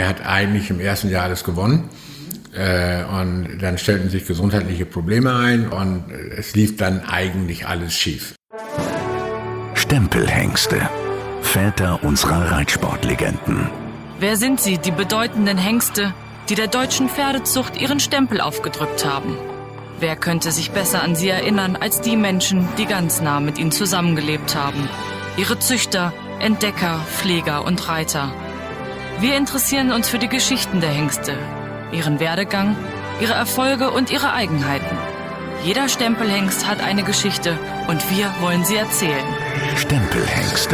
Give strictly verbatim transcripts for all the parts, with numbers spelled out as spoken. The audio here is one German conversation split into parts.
hat eigentlich im ersten Jahr alles gewonnen. Äh, und dann stellten sich gesundheitliche Probleme ein und es lief dann eigentlich alles schief. Stempelhengste, Väter unserer Reitsportlegenden. Wer sind sie, die bedeutenden Hengste, die der deutschen Pferdezucht ihren Stempel aufgedrückt haben? Wer könnte sich besser an sie erinnern als die Menschen, die ganz nah mit ihnen zusammengelebt haben? Ihre Züchter, Entdecker, Pfleger und Reiter. Wir interessieren uns für die Geschichten der Hengste, ihren Werdegang, ihre Erfolge und ihre Eigenheiten. Jeder Stempelhengst hat eine Geschichte und wir wollen sie erzählen. Stempelhengste.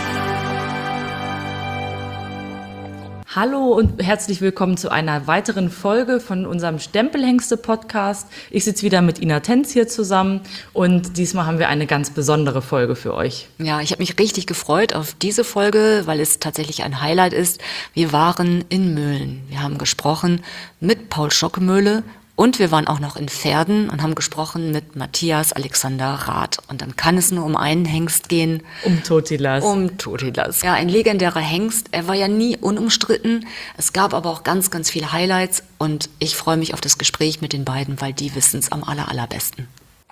Hallo und herzlich willkommen zu einer weiteren Folge von unserem Stempelhengste-Podcast. Ich sitze wieder mit Ina Tenz hier zusammen und diesmal haben wir eine ganz besondere Folge für euch. Ja, ich habe mich richtig gefreut auf diese Folge, weil es tatsächlich ein Highlight ist. Wir waren in Möhlen. Wir haben gesprochen mit Paul Schockemöhle. Und wir waren auch noch in Verden und haben gesprochen mit Matthias Alexander Rath. Und dann kann es nur um einen Hengst gehen. Um Totilas. Um Totilas. Ja, ein legendärer Hengst. Er war ja nie unumstritten. Es gab aber auch ganz, ganz viele Highlights. Und ich freue mich auf das Gespräch mit den beiden, weil die wissen es am aller, allerbesten.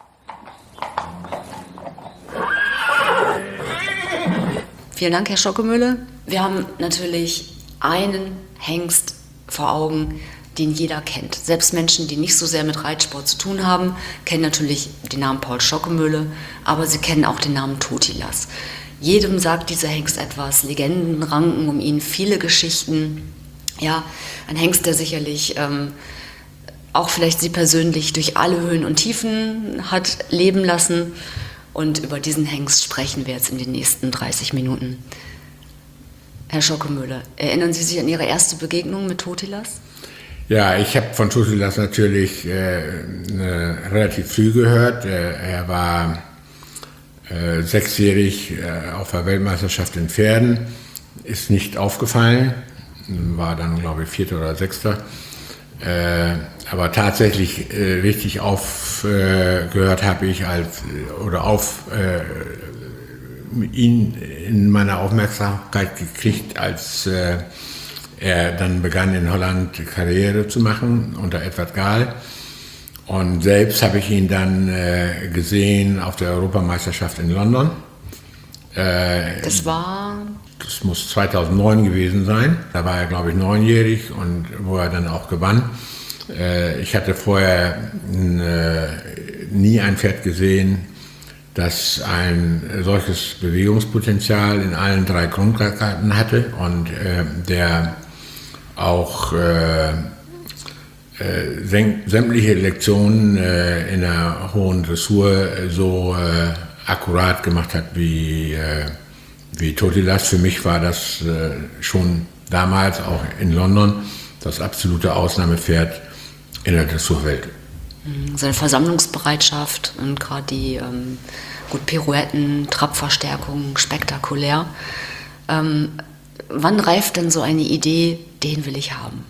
Vielen Dank, Herr Schockemöhle. Wir haben natürlich einen Hengst vor Augen, den jeder kennt. Selbst Menschen, die nicht so sehr mit Reitsport zu tun haben, kennen natürlich den Namen Paul Schockemöhle, aber sie kennen auch den Namen Totilas. Jedem sagt dieser Hengst etwas, Legenden ranken um ihn, viele Geschichten. Ja, ein Hengst, der sicherlich ähm, auch vielleicht Sie persönlich durch alle Höhen und Tiefen hat leben lassen. Und über diesen Hengst sprechen wir jetzt in den nächsten dreißig Minuten. Herr Schockemöhle, erinnern Sie sich an Ihre erste Begegnung mit Totilas? Ja, ich habe von Totilas natürlich äh, ne, relativ früh gehört. Äh, er war äh, sechsjährig äh, auf der Weltmeisterschaft in Verden, ist nicht aufgefallen, war dann, glaube ich, Vierter oder Sechster. Äh, aber tatsächlich äh, richtig aufgehört äh, habe ich als oder auf äh, ihn in meiner Aufmerksamkeit gekriegt, als äh, er dann begann in Holland Karriere zu machen unter Edward Gal. Und selbst habe ich ihn dann äh, gesehen auf der Europameisterschaft in London. Äh, das war? Das muss zweitausendneun gewesen sein. Da war er, glaube ich, neunjährig und wo er dann auch gewann. Äh, ich hatte vorher äh, nie ein Pferd gesehen, das ein solches Bewegungspotenzial in allen drei Grundgarten hatte und äh, der auch äh, äh, sämtliche Lektionen äh, in der hohen Dressur so äh, akkurat gemacht hat wie, äh, wie Totilas. Für mich war das äh, schon damals, auch in London, das absolute Ausnahmepferd in der Dressurwelt. Seine Versammlungsbereitschaft und gerade die ähm, gut Pirouetten, Trabverstärkungen, spektakulär. Ähm, wann reift denn so eine Idee, den will ich haben?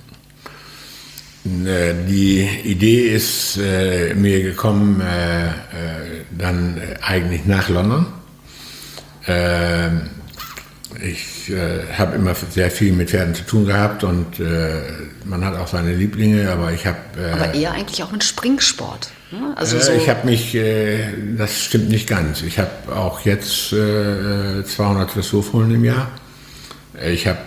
Die Idee ist äh, mir gekommen äh, äh, dann eigentlich nach London. Äh, ich äh, habe immer sehr viel mit Pferden zu tun gehabt und äh, man hat auch seine Lieblinge, aber ich habe... Äh, aber eher eigentlich auch mit Springsport. Ne? Also äh, so ich habe mich, äh, das stimmt nicht ganz. Ich habe auch jetzt äh, zweihundert Dressurfohlen im Jahr. Ich habe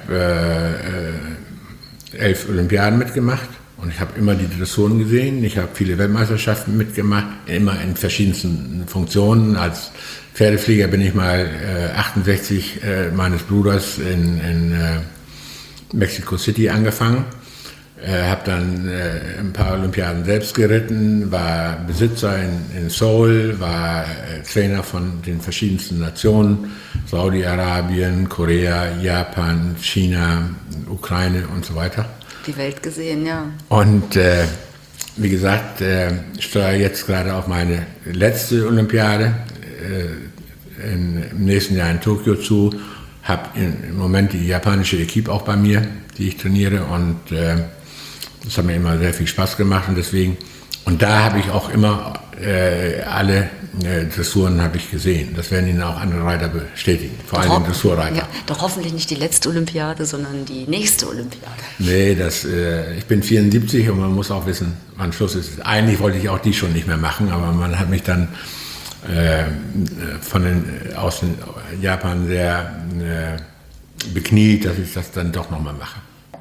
äh, elf Olympiaden mitgemacht und ich habe immer die Dressuren gesehen. Ich habe viele Weltmeisterschaften mitgemacht, immer in verschiedensten Funktionen. Als Pferdeflieger bin ich mal äh, achtundsechzig äh, meines Bruders in, in äh, Mexico City angefangen. Äh, habe dann äh, ein paar Olympiaden selbst geritten, war Besitzer in, in Seoul, war äh, Trainer von den verschiedensten Nationen, Saudi-Arabien, Korea, Japan, China, Ukraine und so weiter. Die Welt gesehen, ja. Und äh, wie gesagt, äh, steuere jetzt gerade auf meine letzte Olympiade äh, in, im nächsten Jahr in Tokio zu, habe im Moment die japanische Equipe auch bei mir, die ich trainiere und äh, das hat mir immer sehr viel Spaß gemacht und deswegen, und da habe ich auch immer äh, alle äh, Dressuren habe ich gesehen. Das werden Ihnen auch andere Reiter bestätigen, vor allem Doch, Dressurreiter. Ja, doch hoffentlich nicht die letzte Olympiade, sondern die nächste Olympiade. Nee, das, äh, ich bin vierundsiebzig und man muss auch wissen, wann Schluss ist. Eigentlich wollte ich auch die schon nicht mehr machen, aber man hat mich dann äh, von den, aus den Japan sehr äh, bekniet, dass ich das dann doch nochmal mache.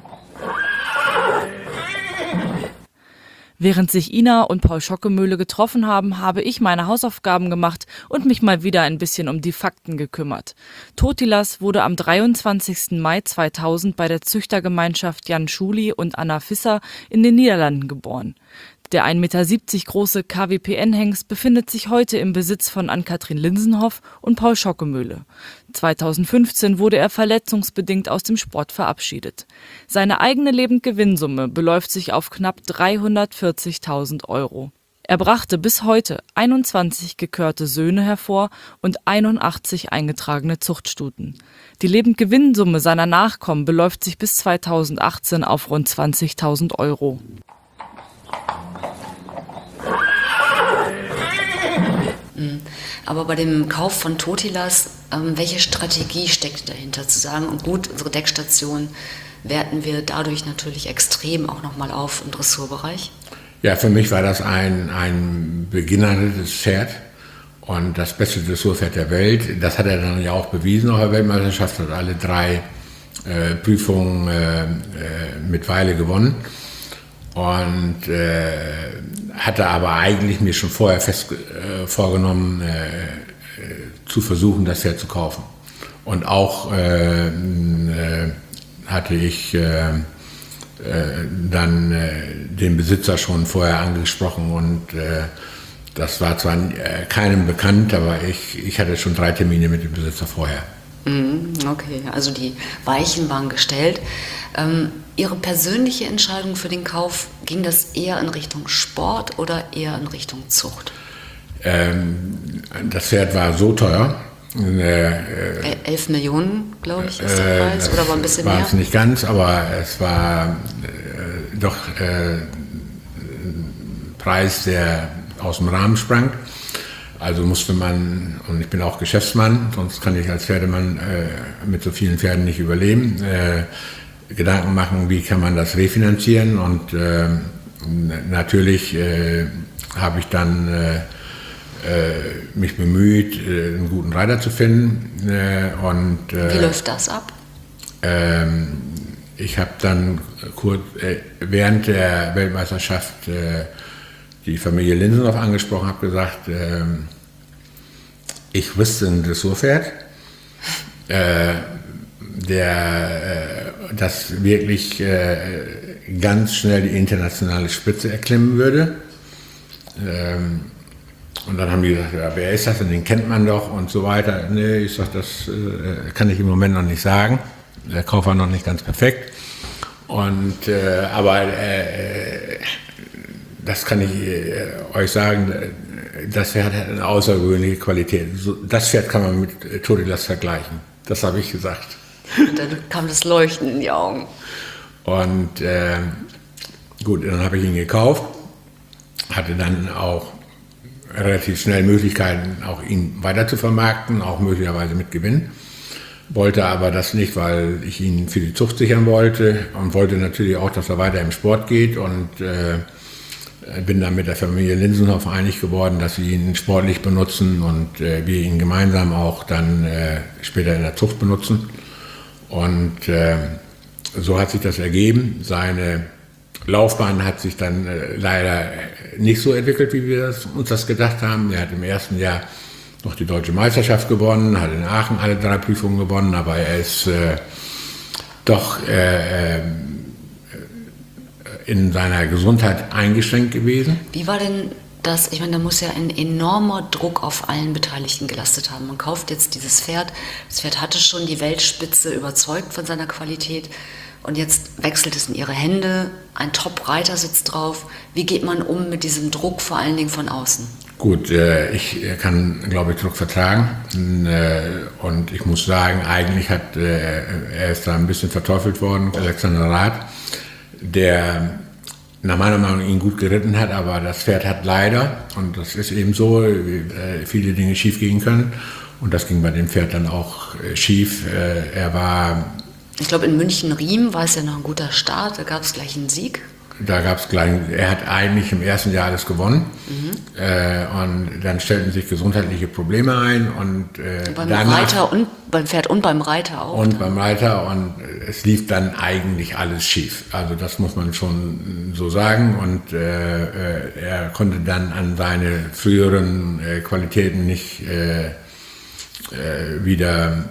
Während sich Ina und Paul Schockemöhle getroffen haben, habe ich meine Hausaufgaben gemacht und mich mal wieder ein bisschen um die Fakten gekümmert. Totilas wurde am dreiundzwanzigsten Mai zweitausend bei der Züchtergemeinschaft Jan Schuli und Anna Visser in den Niederlanden geboren. Der ein Meter siebzig große K W P N-Hengst befindet sich heute im Besitz von Ann-Kathrin Linsenhoff und Paul Schockemöhle. zweitausendfünfzehn wurde er verletzungsbedingt aus dem Sport verabschiedet. Seine eigene Lebendgewinnsumme beläuft sich auf knapp dreihundertvierzigtausend Euro. Er brachte bis heute einundzwanzig gekörte Söhne hervor und einundachtzig eingetragene Zuchtstuten. Die Lebendgewinnsumme seiner Nachkommen beläuft sich bis zweitausendachtzehn auf rund zwanzigtausend Euro. Aber bei dem Kauf von Totilas, ähm, welche Strategie steckt dahinter? Zu sagen, und gut, unsere Deckstation werten wir dadurch natürlich extrem auch nochmal auf im Dressurbereich? Ja, für mich war das ein, ein beginnendes Pferd und das beste Dressurpferd der Welt. Das hat er dann ja auch bewiesen auf der Weltmeisterschaft, hat alle drei äh, Prüfungen äh, äh, mit Weile gewonnen. Und äh, hatte aber eigentlich mir schon vorher fest äh, vorgenommen, äh, äh, zu versuchen, das Pferd zu kaufen. Und auch äh, äh, hatte ich äh, äh, dann äh, den Besitzer schon vorher angesprochen und äh, das war zwar äh, keinem bekannt, aber ich, ich hatte schon drei Termine mit dem Besitzer vorher. Okay, also die Weichen waren gestellt. Ähm, Ihre persönliche Entscheidung für den Kauf, ging das eher in Richtung Sport oder eher in Richtung Zucht? Ähm, das Pferd war so teuer. Äh, äh, elf Millionen, glaube ich, ist der Preis, äh, oder war ein bisschen mehr? War es nicht ganz, aber es war äh, doch äh, ein Preis, der aus dem Rahmen sprang. Also musste man, und ich bin auch Geschäftsmann, sonst kann ich als Pferdemann äh, mit so vielen Pferden nicht überleben, äh, Gedanken machen, wie kann man das refinanzieren. Und äh, natürlich äh, habe ich dann äh, äh, mich bemüht, äh, einen guten Reiter zu finden. Äh, und, äh, wie läuft das ab? Äh, ich habe dann kurz äh, während der Weltmeisterschaft äh, die Familie Linsenhoff angesprochen, habe gesagt, äh, ich wüsste ein Dressurpferd, äh, der äh, das wirklich äh, ganz schnell die internationale Spitze erklimmen würde. Ähm, und dann haben die gesagt, ja, wer ist das denn, den kennt man doch und so weiter. Nee, ich sage, das äh, kann ich im Moment noch nicht sagen. Der Kauf war noch nicht ganz perfekt. Und, äh, aber äh, das kann ich äh, euch sagen, das Pferd hat eine außergewöhnliche Qualität. So, das Pferd kann man mit Totilas vergleichen. Das habe ich gesagt. Und dann kam das Leuchten in die Augen. Und äh, gut, dann habe ich ihn gekauft, hatte dann auch relativ schnell Möglichkeiten, auch ihn weiter zu vermarkten, auch möglicherweise mit Gewinn. Wollte aber das nicht, weil ich ihn für die Zucht sichern wollte und wollte natürlich auch, dass er weiter im Sport geht und äh, bin dann mit der Familie Linsenhoff einig geworden, dass sie ihn sportlich benutzen und äh, wir ihn gemeinsam auch dann äh, später in der Zucht benutzen. Und äh, so hat sich das ergeben. Seine Laufbahn hat sich dann äh, leider nicht so entwickelt, wie wir das, uns das gedacht haben. Er hat im ersten Jahr noch die Deutsche Meisterschaft gewonnen, hat in Aachen alle drei Prüfungen gewonnen, aber er ist äh, doch äh, in seiner Gesundheit eingeschränkt gewesen. Wie war denn das? Ich meine, da muss ja ein enormer Druck auf allen Beteiligten gelastet haben. Man kauft jetzt dieses Pferd, das Pferd hatte schon die Weltspitze überzeugt von seiner Qualität und jetzt wechselt es in ihre Hände, ein Top-Reiter sitzt drauf. Wie geht man um mit diesem Druck, vor allen Dingen von außen? Gut, äh, ich kann, glaube ich, Druck vertragen äh, und ich muss sagen, eigentlich hat äh, er ist da ein bisschen verteufelt worden, Alexander Rath, der nach meiner Meinung ihn gut geritten hat, aber das Pferd hat leider, und das ist eben so, äh, viele Dinge schief gehen können. Und das ging bei dem Pferd dann auch äh, schief. Äh, er war... Ich glaube, in München-Riem war es ja noch ein guter Start, da gab es gleich einen Sieg. Da gab es gleich, er hat eigentlich im ersten Jahr alles gewonnen. Mhm. Äh, und dann stellten sich gesundheitliche Probleme ein. Und, äh, beim danach, Reiter und beim Pferd und beim Reiter auch. Und dann. beim Reiter. Und es lief dann eigentlich alles schief. Also das muss man schon so sagen. Und äh, er konnte dann an seine früheren äh, Qualitäten nicht äh, äh, wieder...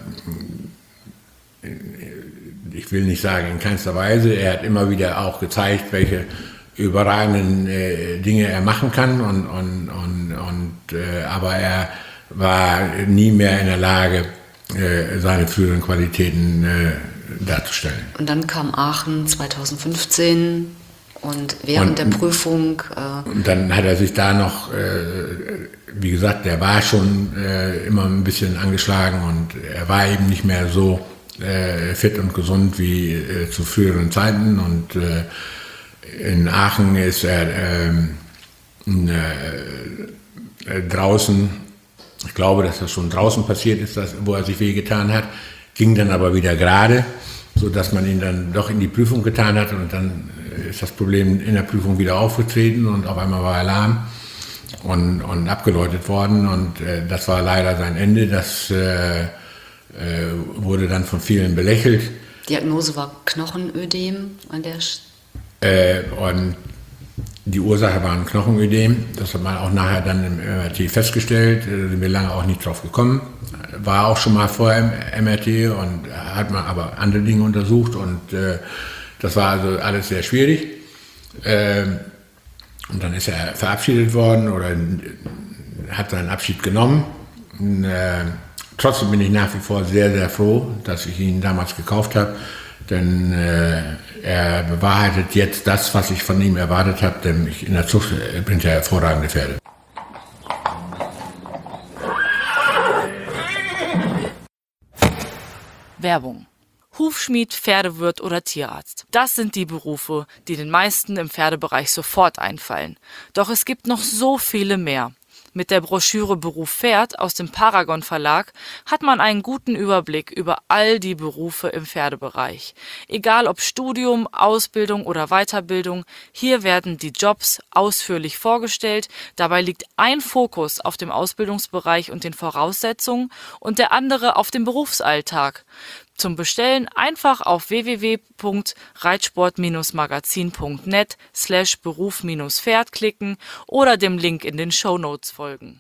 Ich will nicht sagen in keinster Weise, er hat immer wieder auch gezeigt, welche überragenden äh, Dinge er machen kann, und, und, und, und, äh, aber er war nie mehr in der Lage, äh, seine früheren Qualitäten äh, darzustellen. Und dann kam Aachen zweitausendfünfzehn und während und, der Prüfung... Äh und dann hat er sich da noch, äh, wie gesagt, der war schon äh, immer ein bisschen angeschlagen und er war eben nicht mehr so Äh, fit und gesund wie äh, zu früheren Zeiten, und äh, in Aachen ist er äh, äh, draußen, ich glaube, dass das schon draußen passiert ist, dass, wo er sich wehgetan hat, ging dann aber wieder gerade, sodass man ihn dann doch in die Prüfung getan hat, und dann ist das Problem in der Prüfung wieder aufgetreten und auf einmal war er lahm und, und abgeläutet worden, und äh, das war leider sein Ende. Das äh, Äh, wurde dann von vielen belächelt. Diagnose war Knochenödem an der St- äh, und die Ursache war ein Knochenödem. Das hat man auch nachher dann im M R T festgestellt. Da sind wir lange auch nicht drauf gekommen. War auch schon mal vor im M R T und hat man aber andere Dinge untersucht, und äh, das war also alles sehr schwierig. Äh, und dann ist er verabschiedet worden oder hat seinen Abschied genommen. Und, äh, Trotzdem bin ich nach wie vor sehr, sehr froh, dass ich ihn damals gekauft habe, denn äh, er bewahrheitet jetzt das, was ich von ihm erwartet habe, denn ich, in der Zucht bringt er hervorragende Pferde. Werbung. Hufschmied, Pferdewirt oder Tierarzt. Das sind die Berufe, die den meisten im Pferdebereich sofort einfallen. Doch es gibt noch so viele mehr. Mit der Broschüre Beruf Pferd aus dem Paragon Verlag hat man einen guten Überblick über all die Berufe im Pferdebereich. Egal ob Studium, Ausbildung oder Weiterbildung, hier werden die Jobs ausführlich vorgestellt. Dabei liegt ein Fokus auf dem Ausbildungsbereich und den Voraussetzungen und der andere auf dem Berufsalltag. Zum Bestellen einfach auf w w w punkt reitsport magazin punkt net slash Beruf Pferd klicken oder dem Link in den Shownotes folgen.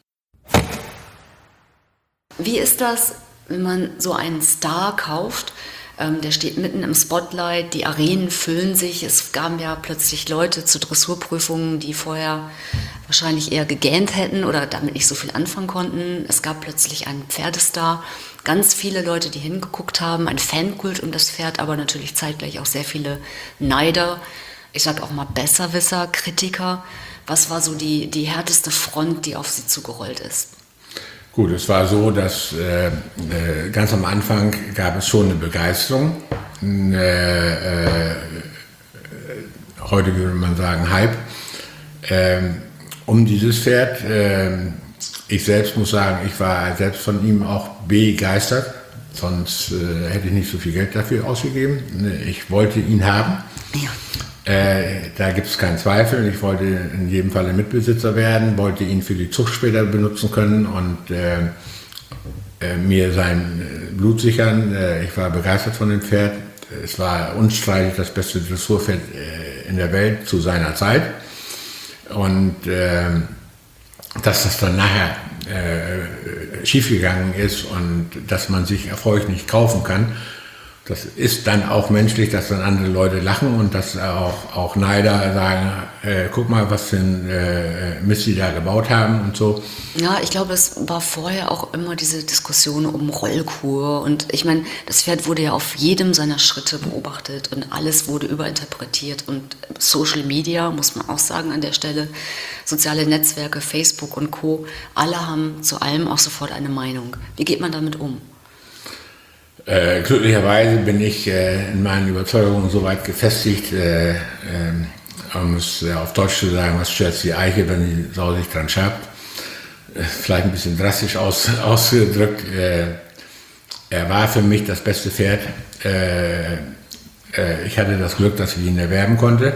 Wie ist das, wenn man so einen Star kauft? Ähm, der steht mitten im Spotlight, die Arenen füllen sich. Es gaben ja plötzlich Leute zu Dressurprüfungen, die vorher wahrscheinlich eher gegähnt hätten oder damit nicht so viel anfangen konnten. Es gab plötzlich einen Pferdestar. Ganz viele Leute, die hingeguckt haben, ein Fankult um das Pferd, aber natürlich zeitgleich auch sehr viele Neider. Ich sage auch mal Besserwisser, Kritiker. Was war so die, die härteste Front, die auf Sie zugerollt ist? Gut, es war so, dass äh, äh, ganz am Anfang gab es schon eine Begeisterung. Äh, äh, heute würde man sagen Hype. Äh, um dieses Pferd. Äh, Ich selbst muss sagen, ich war selbst von ihm auch begeistert, sonst äh, hätte ich nicht so viel Geld dafür ausgegeben. Ich wollte ihn haben, ja. äh, da gibt es keinen Zweifel. Ich wollte in jedem Fall ein Mitbesitzer werden, wollte ihn für die Zucht später benutzen können und äh, äh, mir sein Blut sichern. Äh, ich war begeistert von dem Pferd. Es war unstreitig das beste Dressurpferd äh, in der Welt zu seiner Zeit. Und äh, dass das dann nachher äh, schiefgegangen ist und dass man sich Erfolg nicht kaufen kann, das ist dann auch menschlich, dass dann andere Leute lachen und dass auch, auch Neider sagen, äh, guck mal, was für ein äh, Mist die da gebaut haben und so. Ja, ich glaube, es war vorher auch immer diese Diskussion um Rollkur und ich meine, das Pferd wurde ja auf jedem seiner Schritte beobachtet und alles wurde überinterpretiert und Social Media, muss man auch sagen an der Stelle, soziale Netzwerke, Facebook und Co., alle haben zu allem auch sofort eine Meinung. Wie geht man damit um? Äh, glücklicherweise bin ich äh, in meinen Überzeugungen so weit gefestigt, äh, äh, um es auf Deutsch zu sagen, was schert die Eiche, wenn die Sau sich dran schabt. Vielleicht ein bisschen drastisch aus, ausgedrückt. Er war für mich das beste Pferd. Ich hatte das Glück, dass ich ihn erwerben konnte.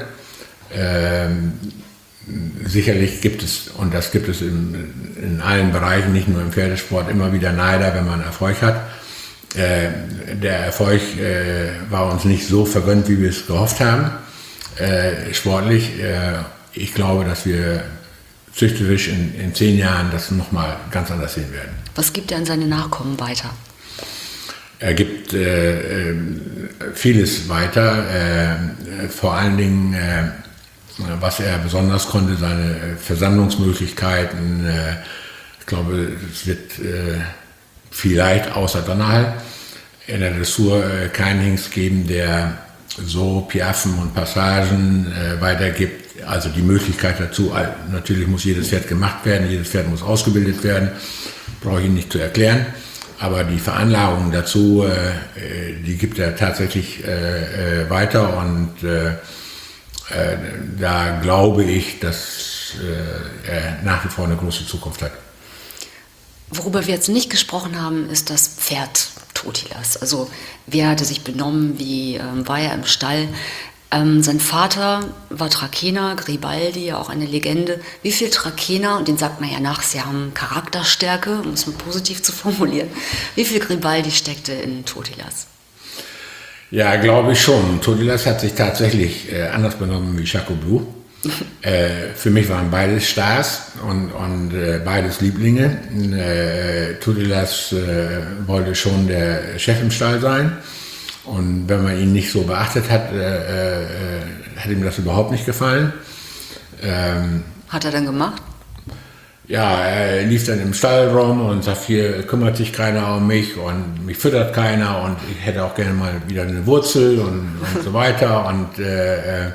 Sicherlich gibt es, und das gibt es in, in allen Bereichen, nicht nur im Pferdesport, immer wieder Neider, wenn man Erfolg hat. Äh, der Erfolg äh, war uns nicht so vergönnt, wie wir es gehofft haben, äh, sportlich. Äh, ich glaube, dass wir züchterisch in, in zehn Jahren das nochmal ganz anders sehen werden. Was gibt er an seine Nachkommen weiter? Er gibt äh, vieles weiter, äh, vor allen Dingen, äh, was er besonders konnte, seine Versammlungsmöglichkeiten. Äh, ich glaube, es wird äh, vielleicht außer Donnerhall in der Dressur äh, keinen Hengst geben, der so Piaffen und Passagen äh, weitergibt. Also die Möglichkeit dazu, natürlich muss jedes Pferd gemacht werden, jedes Pferd muss ausgebildet werden, brauche ich Ihnen nicht zu erklären. Aber die Veranlagung dazu, äh, die gibt er tatsächlich äh, äh, weiter und äh, äh, da glaube ich, dass äh, er nach wie vor eine große Zukunft hat. Worüber wir jetzt nicht gesprochen haben, ist das Pferd Totilas. Also wer hatte sich benommen, wie ähm, war er im Stall? Ähm, sein Vater war Trakehner, Gribaldi, auch eine Legende. Wie viel Trakehner, und den sagt man ja nach, sie haben Charakterstärke, um es mal positiv zu formulieren, wie viel Gribaldi steckte in Totilas? Ja, glaube ich schon. Totilas hat sich tatsächlich äh, anders benommen wie Chaco Blue. äh, für mich waren beides Stars und, und äh, beides Lieblinge. Äh, Totilas äh, wollte schon der Chef im Stall sein. Und wenn man ihn nicht so beachtet hat, äh, äh, hat ihm das überhaupt nicht gefallen. Ähm, hat er dann gemacht? Ja, er lief dann im Stall rum und sagt, hier kümmert sich keiner um mich und mich füttert keiner und ich hätte auch gerne mal wieder eine Wurzel und, und so weiter. Und äh, äh,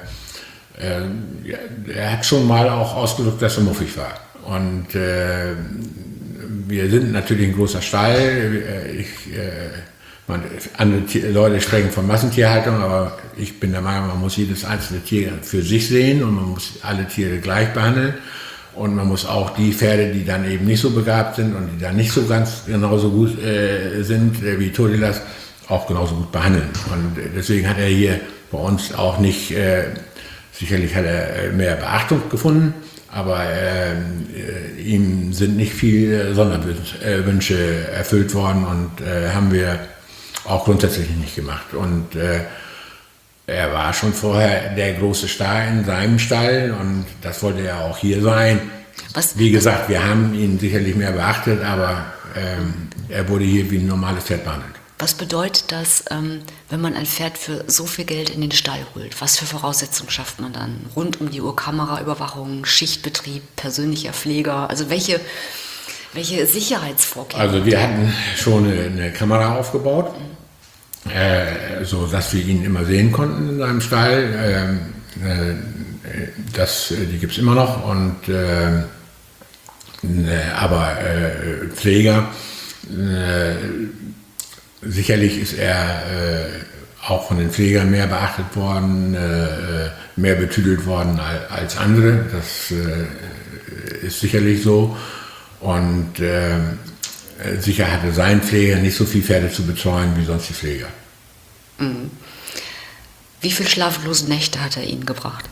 er hat schon mal auch ausgedrückt, dass er muffig war. Und äh, wir sind natürlich ein großer Stall. Ich, äh, man, andere Tier, Leute sprechen von Massentierhaltung, aber ich bin der Meinung, man muss jedes einzelne Tier für sich sehen und man muss alle Tiere gleich behandeln. Und man muss auch die Pferde, die dann eben nicht so begabt sind und die dann nicht so ganz genauso gut äh, sind äh, wie Totilas, auch genauso gut behandeln. Und deswegen hat er hier bei uns auch nicht, äh, sicherlich hat er mehr Beachtung gefunden, aber äh, äh, ihm sind nicht viele Sonderwünsche erfüllt worden und äh, haben wir auch grundsätzlich nicht gemacht. Und äh, er war schon vorher der große Star in seinem Stall und das wollte er auch hier sein. Was? Wie gesagt, wir haben ihn sicherlich mehr beachtet, aber ähm, er wurde hier wie ein normales Pferd behandelt. Was bedeutet das, ähm, wenn man ein Pferd für so viel Geld in den Stall holt? Was für Voraussetzungen schafft man dann? Rund um die Uhr Kameraüberwachung, Schichtbetrieb, persönlicher Pfleger? Also welche, welche Sicherheitsvorkehrungen? Also wir hatten schon eine, eine Kamera aufgebaut. Äh, so dass wir ihn immer sehen konnten in seinem Stall. Äh, äh, das, die gibt es immer noch. Und, äh, ne, aber äh, Pfleger, äh, sicherlich ist er äh, auch von den Pflegern mehr beachtet worden, äh, mehr betüdelt worden als, als andere. Das äh, ist sicherlich so. Und äh, sicher hatte sein Pfleger nicht so viel Pferde zu betreuen wie sonst die Pfleger. Mhm. Wie viele schlaflose Nächte hat er Ihnen gebracht?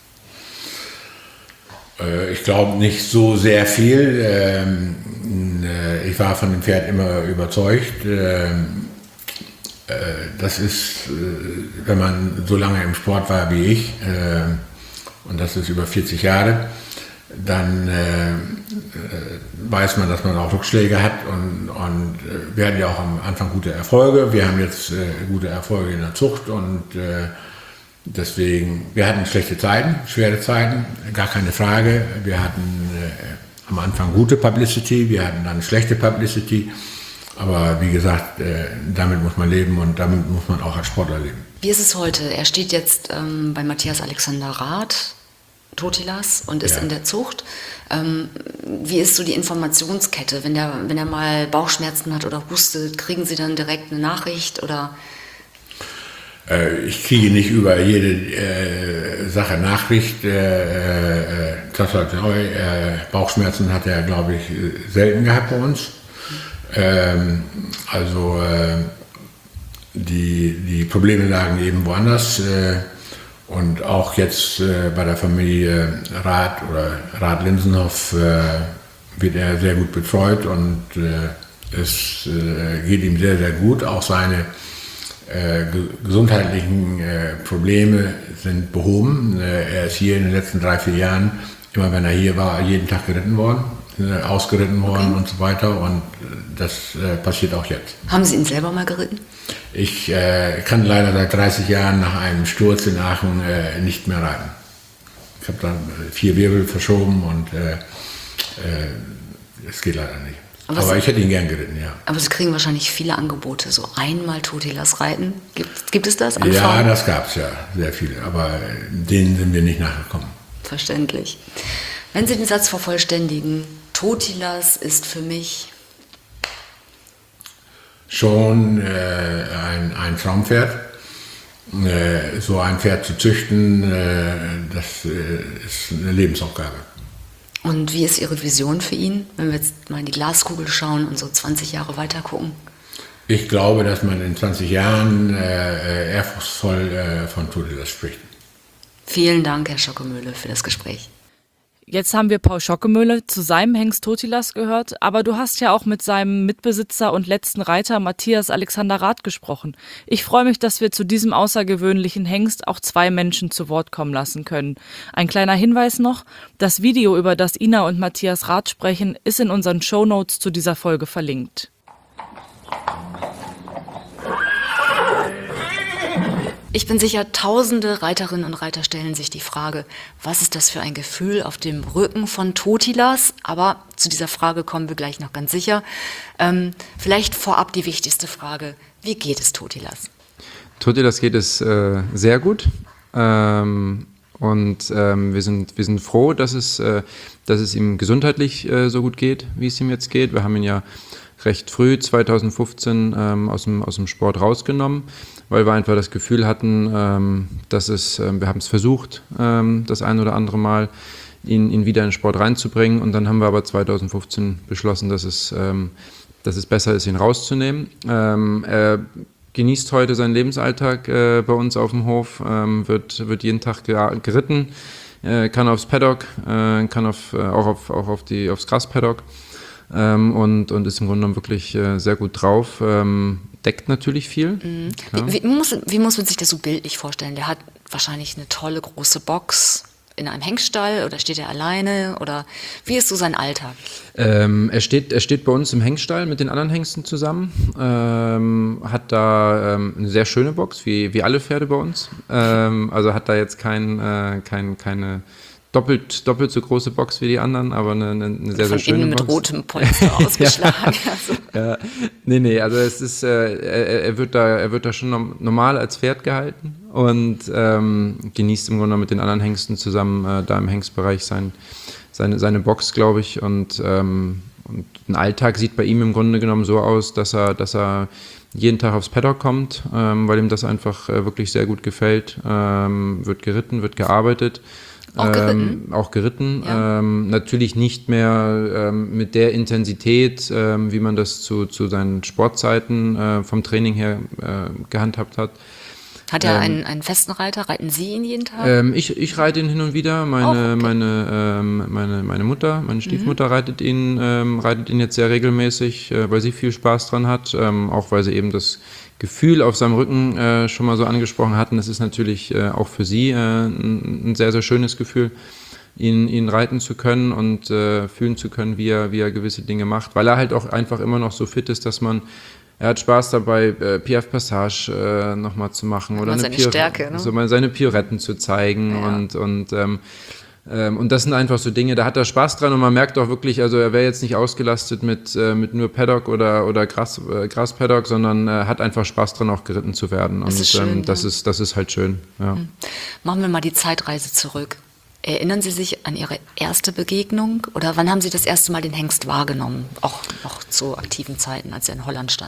Äh, ich glaube nicht so sehr viel. Ähm, äh, ich war von dem Pferd immer überzeugt. Ähm, äh, das ist, äh, wenn man so lange im Sport war wie ich, äh, und das ist über vierzig Jahre, dann äh, weiß man, dass man auch Rückschläge hat und, und äh, wir hatten ja auch am Anfang gute Erfolge. Wir haben jetzt äh, gute Erfolge in der Zucht und äh, deswegen, wir hatten schlechte Zeiten, schwere Zeiten, gar keine Frage. Wir hatten äh, am Anfang gute Publicity, wir hatten dann schlechte Publicity, aber wie gesagt, äh, damit muss man leben und damit muss man auch als Sportler leben. Wie ist es heute? Er steht jetzt ähm, bei Matthias Alexander Rath, Totilas, und ist ja in der Zucht. Ähm, wie ist so die Informationskette? Wenn der, wenn er mal Bauchschmerzen hat oder hustet, kriegen Sie dann direkt eine Nachricht? Oder? Äh, ich kriege nicht über jede äh, Sache Nachricht. Äh, äh, äh, Bauchschmerzen hat er, glaube ich, selten gehabt bei uns. Ähm, also äh, die, die Probleme lagen eben woanders. Äh, und auch jetzt äh, bei der Familie Rath oder Rath-Linsenhoff äh, wird er sehr gut betreut und äh, es äh, geht ihm sehr, sehr gut. Auch seine äh, gesundheitlichen äh, Probleme sind behoben. Äh, er ist hier in den letzten drei, vier Jahren, immer wenn er hier war, jeden Tag geritten worden, äh, ausgeritten worden okay. und so weiter. Und das äh, passiert auch jetzt. Haben Sie ihn selber mal geritten? Ich äh, kann leider seit dreißig Jahren nach einem Sturz in Aachen äh, nicht mehr reiten. Ich habe dann vier Wirbel verschoben und äh, es äh, geht leider nicht. Aber, aber Sie, ich hätte ihn gern geritten, ja. Aber Sie kriegen wahrscheinlich viele Angebote, so einmal Totilas reiten. Gibt, gibt es das? Anfahren? Ja, das gab es ja, sehr viele. Aber denen sind wir nicht nachgekommen. Verständlich. Wenn Sie den Satz vervollständigen, Totilas ist für mich... Schon äh, ein, ein Traumpferd. Äh, so ein Pferd zu züchten, äh, das äh, ist eine Lebensaufgabe. Und wie ist Ihre Vision für ihn, wenn wir jetzt mal in die Glaskugel schauen und so zwanzig Jahre weiter gucken? Ich glaube, dass man in zwanzig Jahren äh, ehrfurchtsvoll äh, von Totilas spricht. Vielen Dank, Herr Schockemöhle, für das Gespräch. Jetzt haben wir Paul Schockemöhle zu seinem Hengst Totilas gehört, aber du hast ja auch mit seinem Mitbesitzer und letzten Reiter Matthias Alexander Rath gesprochen. Ich freue mich, dass wir zu diesem außergewöhnlichen Hengst auch zwei Menschen zu Wort kommen lassen können. Ein kleiner Hinweis noch, das Video, über das Ina und Matthias Rath sprechen, ist in unseren Shownotes zu dieser Folge verlinkt. Ich bin sicher, tausende Reiterinnen und Reiter stellen sich die Frage, was ist das für ein Gefühl auf dem Rücken von Totilas? Aber zu dieser Frage kommen wir gleich noch ganz sicher. Ähm, vielleicht vorab die wichtigste Frage, wie geht es Totilas? Totilas geht es äh, sehr gut ähm, und ähm, wir sind, wir sind froh, dass es, äh, dass es ihm gesundheitlich äh, so gut geht, wie es ihm jetzt geht. Wir haben ihn ja recht früh, zweitausendfünfzehn, ähm, aus dem, aus dem Sport rausgenommen, weil wir einfach das Gefühl hatten, ähm, dass es, äh, wir haben es versucht, ähm, das ein oder andere Mal, ihn, ihn wieder in den Sport reinzubringen. Und dann haben wir aber zweitausendfünfzehn beschlossen, dass es, ähm, dass es besser ist, ihn rauszunehmen. Ähm, er genießt heute seinen Lebensalltag äh, bei uns auf dem Hof, ähm, wird, wird jeden Tag geritten, äh, kann aufs Paddock, äh, kann auf, äh, auch, auf, auch auf die, aufs Graspaddock. Ähm, und, und ist im Grunde genommen wirklich äh, sehr gut drauf. Ähm, deckt natürlich viel. Mhm. Wie, wie, muss, wie muss man sich das so bildlich vorstellen? Der hat wahrscheinlich eine tolle große Box in einem Hengststall oder steht er alleine? Oder wie ist so sein Alltag? Ähm, er, steht, er steht bei uns im Hengststall mit den anderen Hengsten zusammen. Ähm, hat da ähm, eine sehr schöne Box, wie, wie alle Pferde bei uns. Ähm, also hat da jetzt kein, äh, kein, keine... Doppelt, doppelt so große Box wie die anderen, aber eine, eine, eine sehr, sehr schöne Box. Mit rotem Polster ausgeschlagen. ja. Also. Ja. Nee, nee, also es ist, äh, er, er, wird da, er wird da schon normal als Pferd gehalten und ähm, genießt im Grunde mit den anderen Hengsten zusammen äh, da im Hengstbereich sein, seine, seine Box, glaube ich. Und, ähm, und ein Alltag sieht bei ihm im Grunde genommen so aus, dass er, dass er jeden Tag aufs Paddock kommt, ähm, weil ihm das einfach äh, wirklich sehr gut gefällt. Ähm, wird geritten, wird gearbeitet. Auch geritten? Ähm, auch geritten. Ja. Ähm, natürlich nicht mehr ähm, mit der Intensität, ähm, wie man das zu, zu seinen Sportzeiten äh, vom Training her äh, gehandhabt hat. Hat er ähm, einen, einen festen Reiter? Reiten Sie ihn jeden Tag? Ähm, ich, ich reite ihn hin und wieder. Meine, oh, okay. meine, ähm, meine, meine Mutter, meine Stiefmutter mhm. reitet ihn, ähm, reitet ihn jetzt sehr regelmäßig, äh, weil sie viel Spaß dran hat. Ähm, auch weil sie eben das Gefühl auf seinem Rücken äh, schon mal so angesprochen hatten. Das ist natürlich äh, auch für sie äh, ein, ein sehr, sehr schönes Gefühl, ihn, ihn reiten zu können und äh, fühlen zu können, wie er, wie er gewisse Dinge macht. Weil er halt auch einfach immer noch so fit ist, dass man, er hat Spaß dabei, äh, Piaffe Passage äh, nochmal zu machen. Oder eine seine Pior- Stärke, ne? so mal seine Pirouetten zu zeigen ja. und, und ähm, Ähm, und das sind einfach so Dinge, da hat er Spaß dran und man merkt auch wirklich, also er wäre jetzt nicht ausgelastet mit, äh, mit nur Paddock oder, oder Gras, äh, Graspaddock, sondern äh, hat einfach Spaß dran, auch geritten zu werden. Das und ist schön, ähm, das, ja. ist, das ist halt schön. Ja. Mhm. Machen wir mal die Zeitreise zurück. Erinnern Sie sich an Ihre erste Begegnung oder wann haben Sie das erste Mal den Hengst wahrgenommen? Auch noch zu aktiven Zeiten, als er in Holland stand.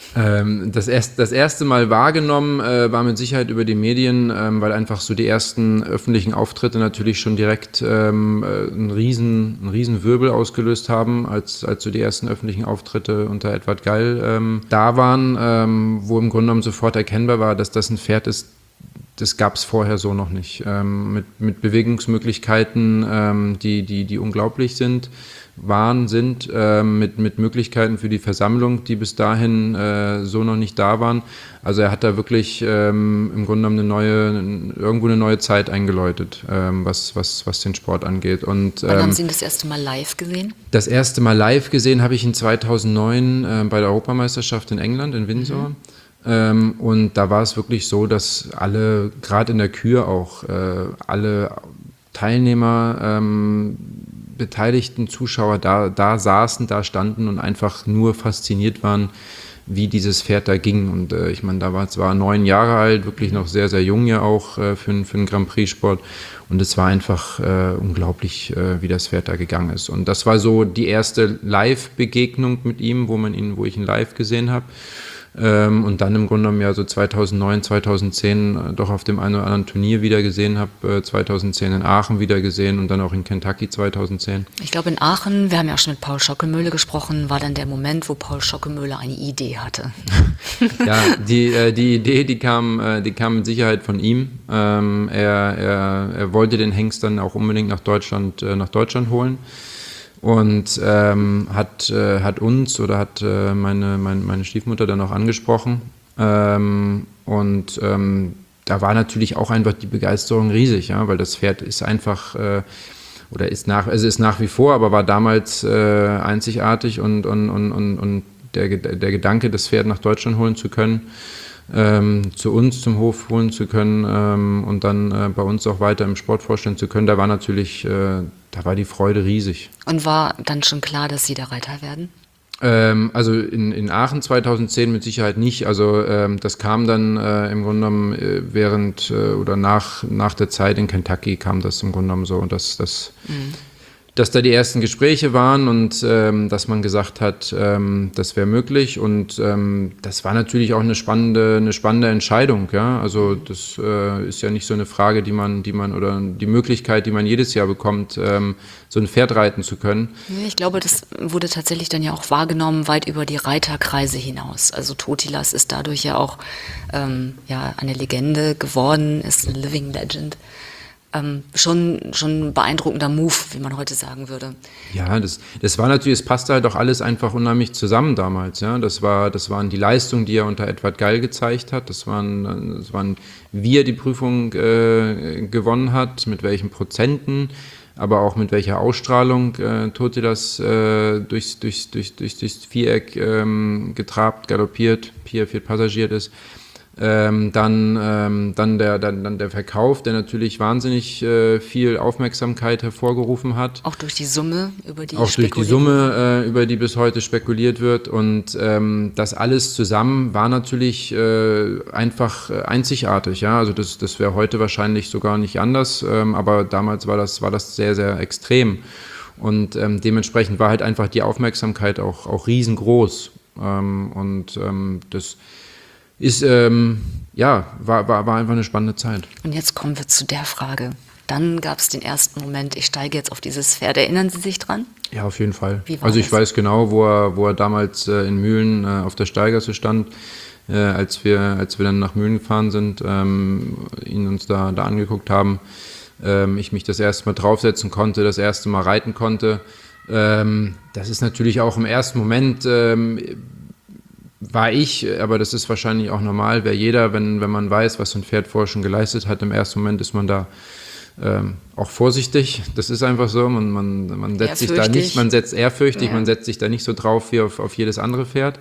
Ähm, das, erst, das erste Mal wahrgenommen äh, war mit Sicherheit über die Medien, ähm, weil einfach so die ersten öffentlichen Auftritte natürlich schon direkt ähm, äh, einen riesen, einen riesen Wirbel ausgelöst haben, als, als so die ersten öffentlichen Auftritte unter Edward Geil ähm, da waren, ähm, wo im Grunde genommen sofort erkennbar war, dass das ein Pferd ist, das gab es vorher so noch nicht. Ähm, mit, mit Bewegungsmöglichkeiten, ähm, die, die, die unglaublich sind, waren, sind, ähm, mit, mit Möglichkeiten für die Versammlung, die bis dahin äh, so noch nicht da waren. Also er hat da wirklich ähm, im Grunde genommen eine neue, irgendwo eine neue Zeit eingeläutet, ähm, was, was, was den Sport angeht. Und, ähm, Wann haben Sie ihn das erste Mal live gesehen? Das erste Mal live gesehen habe ich ihn zweitausendneun äh, bei der Europameisterschaft in England, in Windsor. Mhm. Ähm, und da war es wirklich so, dass alle, gerade in der Kür auch, äh, alle Teilnehmer, ähm, beteiligten Zuschauer da, da saßen, da standen und einfach nur fasziniert waren, wie dieses Pferd da ging. Und äh, ich meine, da war zwar neun Jahre alt, wirklich noch sehr, sehr jung ja auch äh, für, für einen Grand Prix-Sport. Und es war einfach äh, unglaublich, äh, wie das Pferd da gegangen ist. Und das war so die erste Live-Begegnung mit ihm, wo man ihn, wo ich ihn live gesehen habe. Ähm, und dann im Grunde genommen ja so zweitausendneun, zweitausendzehn äh, doch auf dem einen oder anderen Turnier wieder gesehen habe, äh, zweitausendzehn in Aachen wieder gesehen und dann auch in Kentucky zweitausendzehn. Ich glaube in Aachen, wir haben ja auch schon mit Paul Schockemöhle gesprochen, war dann der Moment, wo Paul Schockemöhle eine Idee hatte. Ja, die, äh, die Idee, die kam, äh, die kam mit Sicherheit von ihm. Ähm, er, er, er wollte den Hengst dann auch unbedingt nach Deutschland, äh, nach Deutschland holen. Und ähm, hat, äh, hat uns oder hat äh, meine, meine, meine Stiefmutter dann auch angesprochen. Ähm, und ähm, da war natürlich auch einfach die Begeisterung riesig, ja, weil das Pferd ist einfach, äh, oder ist nach, also ist nach wie vor, aber war damals äh, einzigartig und, und, und, und, und der, der Gedanke, das Pferd nach Deutschland holen zu können, Ähm, zu uns zum Hof holen zu können ähm, und dann äh, bei uns auch weiter im Sport vorstellen zu können, da war natürlich, äh, da war die Freude riesig. Und war dann schon klar, dass Sie der Reiter werden? Ähm, also in, in Aachen zweitausendzehn mit Sicherheit nicht. Also ähm, das kam dann äh, im Grunde genommen äh, während äh, oder nach, nach der Zeit in Kentucky kam das im Grunde genommen so, und das, das mhm. dass da die ersten Gespräche waren und ähm, dass man gesagt hat, ähm, das wäre möglich, und ähm, das war natürlich auch eine spannende, eine spannende Entscheidung, ja, also das äh, ist ja nicht so eine Frage, die man, die man oder die Möglichkeit, die man jedes Jahr bekommt, ähm, so ein Pferd reiten zu können. Ich glaube, das wurde tatsächlich dann ja auch wahrgenommen, weit über die Reiterkreise hinaus. Also Totilas ist dadurch ja auch ähm, ja, eine Legende geworden, ist eine Living Legend. Ähm, schon, schon ein beeindruckender Move, wie man heute sagen würde. Ja, das, das war natürlich, es passte halt auch alles einfach unheimlich zusammen damals. Ja, das war, das waren die Leistungen, die er unter Edward Geil gezeigt hat. Das waren, das waren, wie er die Prüfung äh, gewonnen hat, mit welchen Prozenten, aber auch mit welcher Ausstrahlung äh, Totilas äh, durchs, durchs, durchs, durchs, durchs Viereck ähm, getrabt, galoppiert, piaffiert, passagiert ist. Ähm, dann, ähm, dann, der, dann, dann der Verkauf, der natürlich wahnsinnig äh, viel Aufmerksamkeit hervorgerufen hat. Auch durch die Summe, über die Auch durch die Summe, äh, über die bis heute spekuliert wird. Und ähm, das alles zusammen war natürlich äh, einfach äh, einzigartig. Ja? Also das, das wäre heute wahrscheinlich sogar nicht anders, ähm, aber damals war das, war das sehr, sehr extrem. Und ähm, dementsprechend war halt einfach die Aufmerksamkeit auch, auch riesengroß. Ähm, und ähm, das Ist, ähm, ja, war, war, war einfach eine spannende Zeit. Und jetzt kommen wir zu der Frage. Dann gab es den ersten Moment, ich steige jetzt auf dieses Pferd. Erinnern Sie sich dran? Ja, auf jeden Fall. Wie war also ich das? weiß genau, wo er, wo er damals äh, in Mühlen äh, auf der Steigasse stand, äh, als wir, als wir dann nach Mühlen gefahren sind, ähm, ihn uns da, da angeguckt haben. Ähm, ich mich das erste Mal draufsetzen konnte, das erste Mal reiten konnte. Ähm, das ist natürlich auch im ersten Moment... Ähm, war ich, aber das ist wahrscheinlich auch normal, wäre jeder, wenn, wenn man weiß, was so ein Pferd vorher schon geleistet hat, im ersten Moment ist man da ähm, auch vorsichtig, das ist einfach so, man, man, man setzt sich da nicht, man setzt ehrfürchtig, ja. man setzt sich da nicht so drauf wie auf, auf jedes andere Pferd,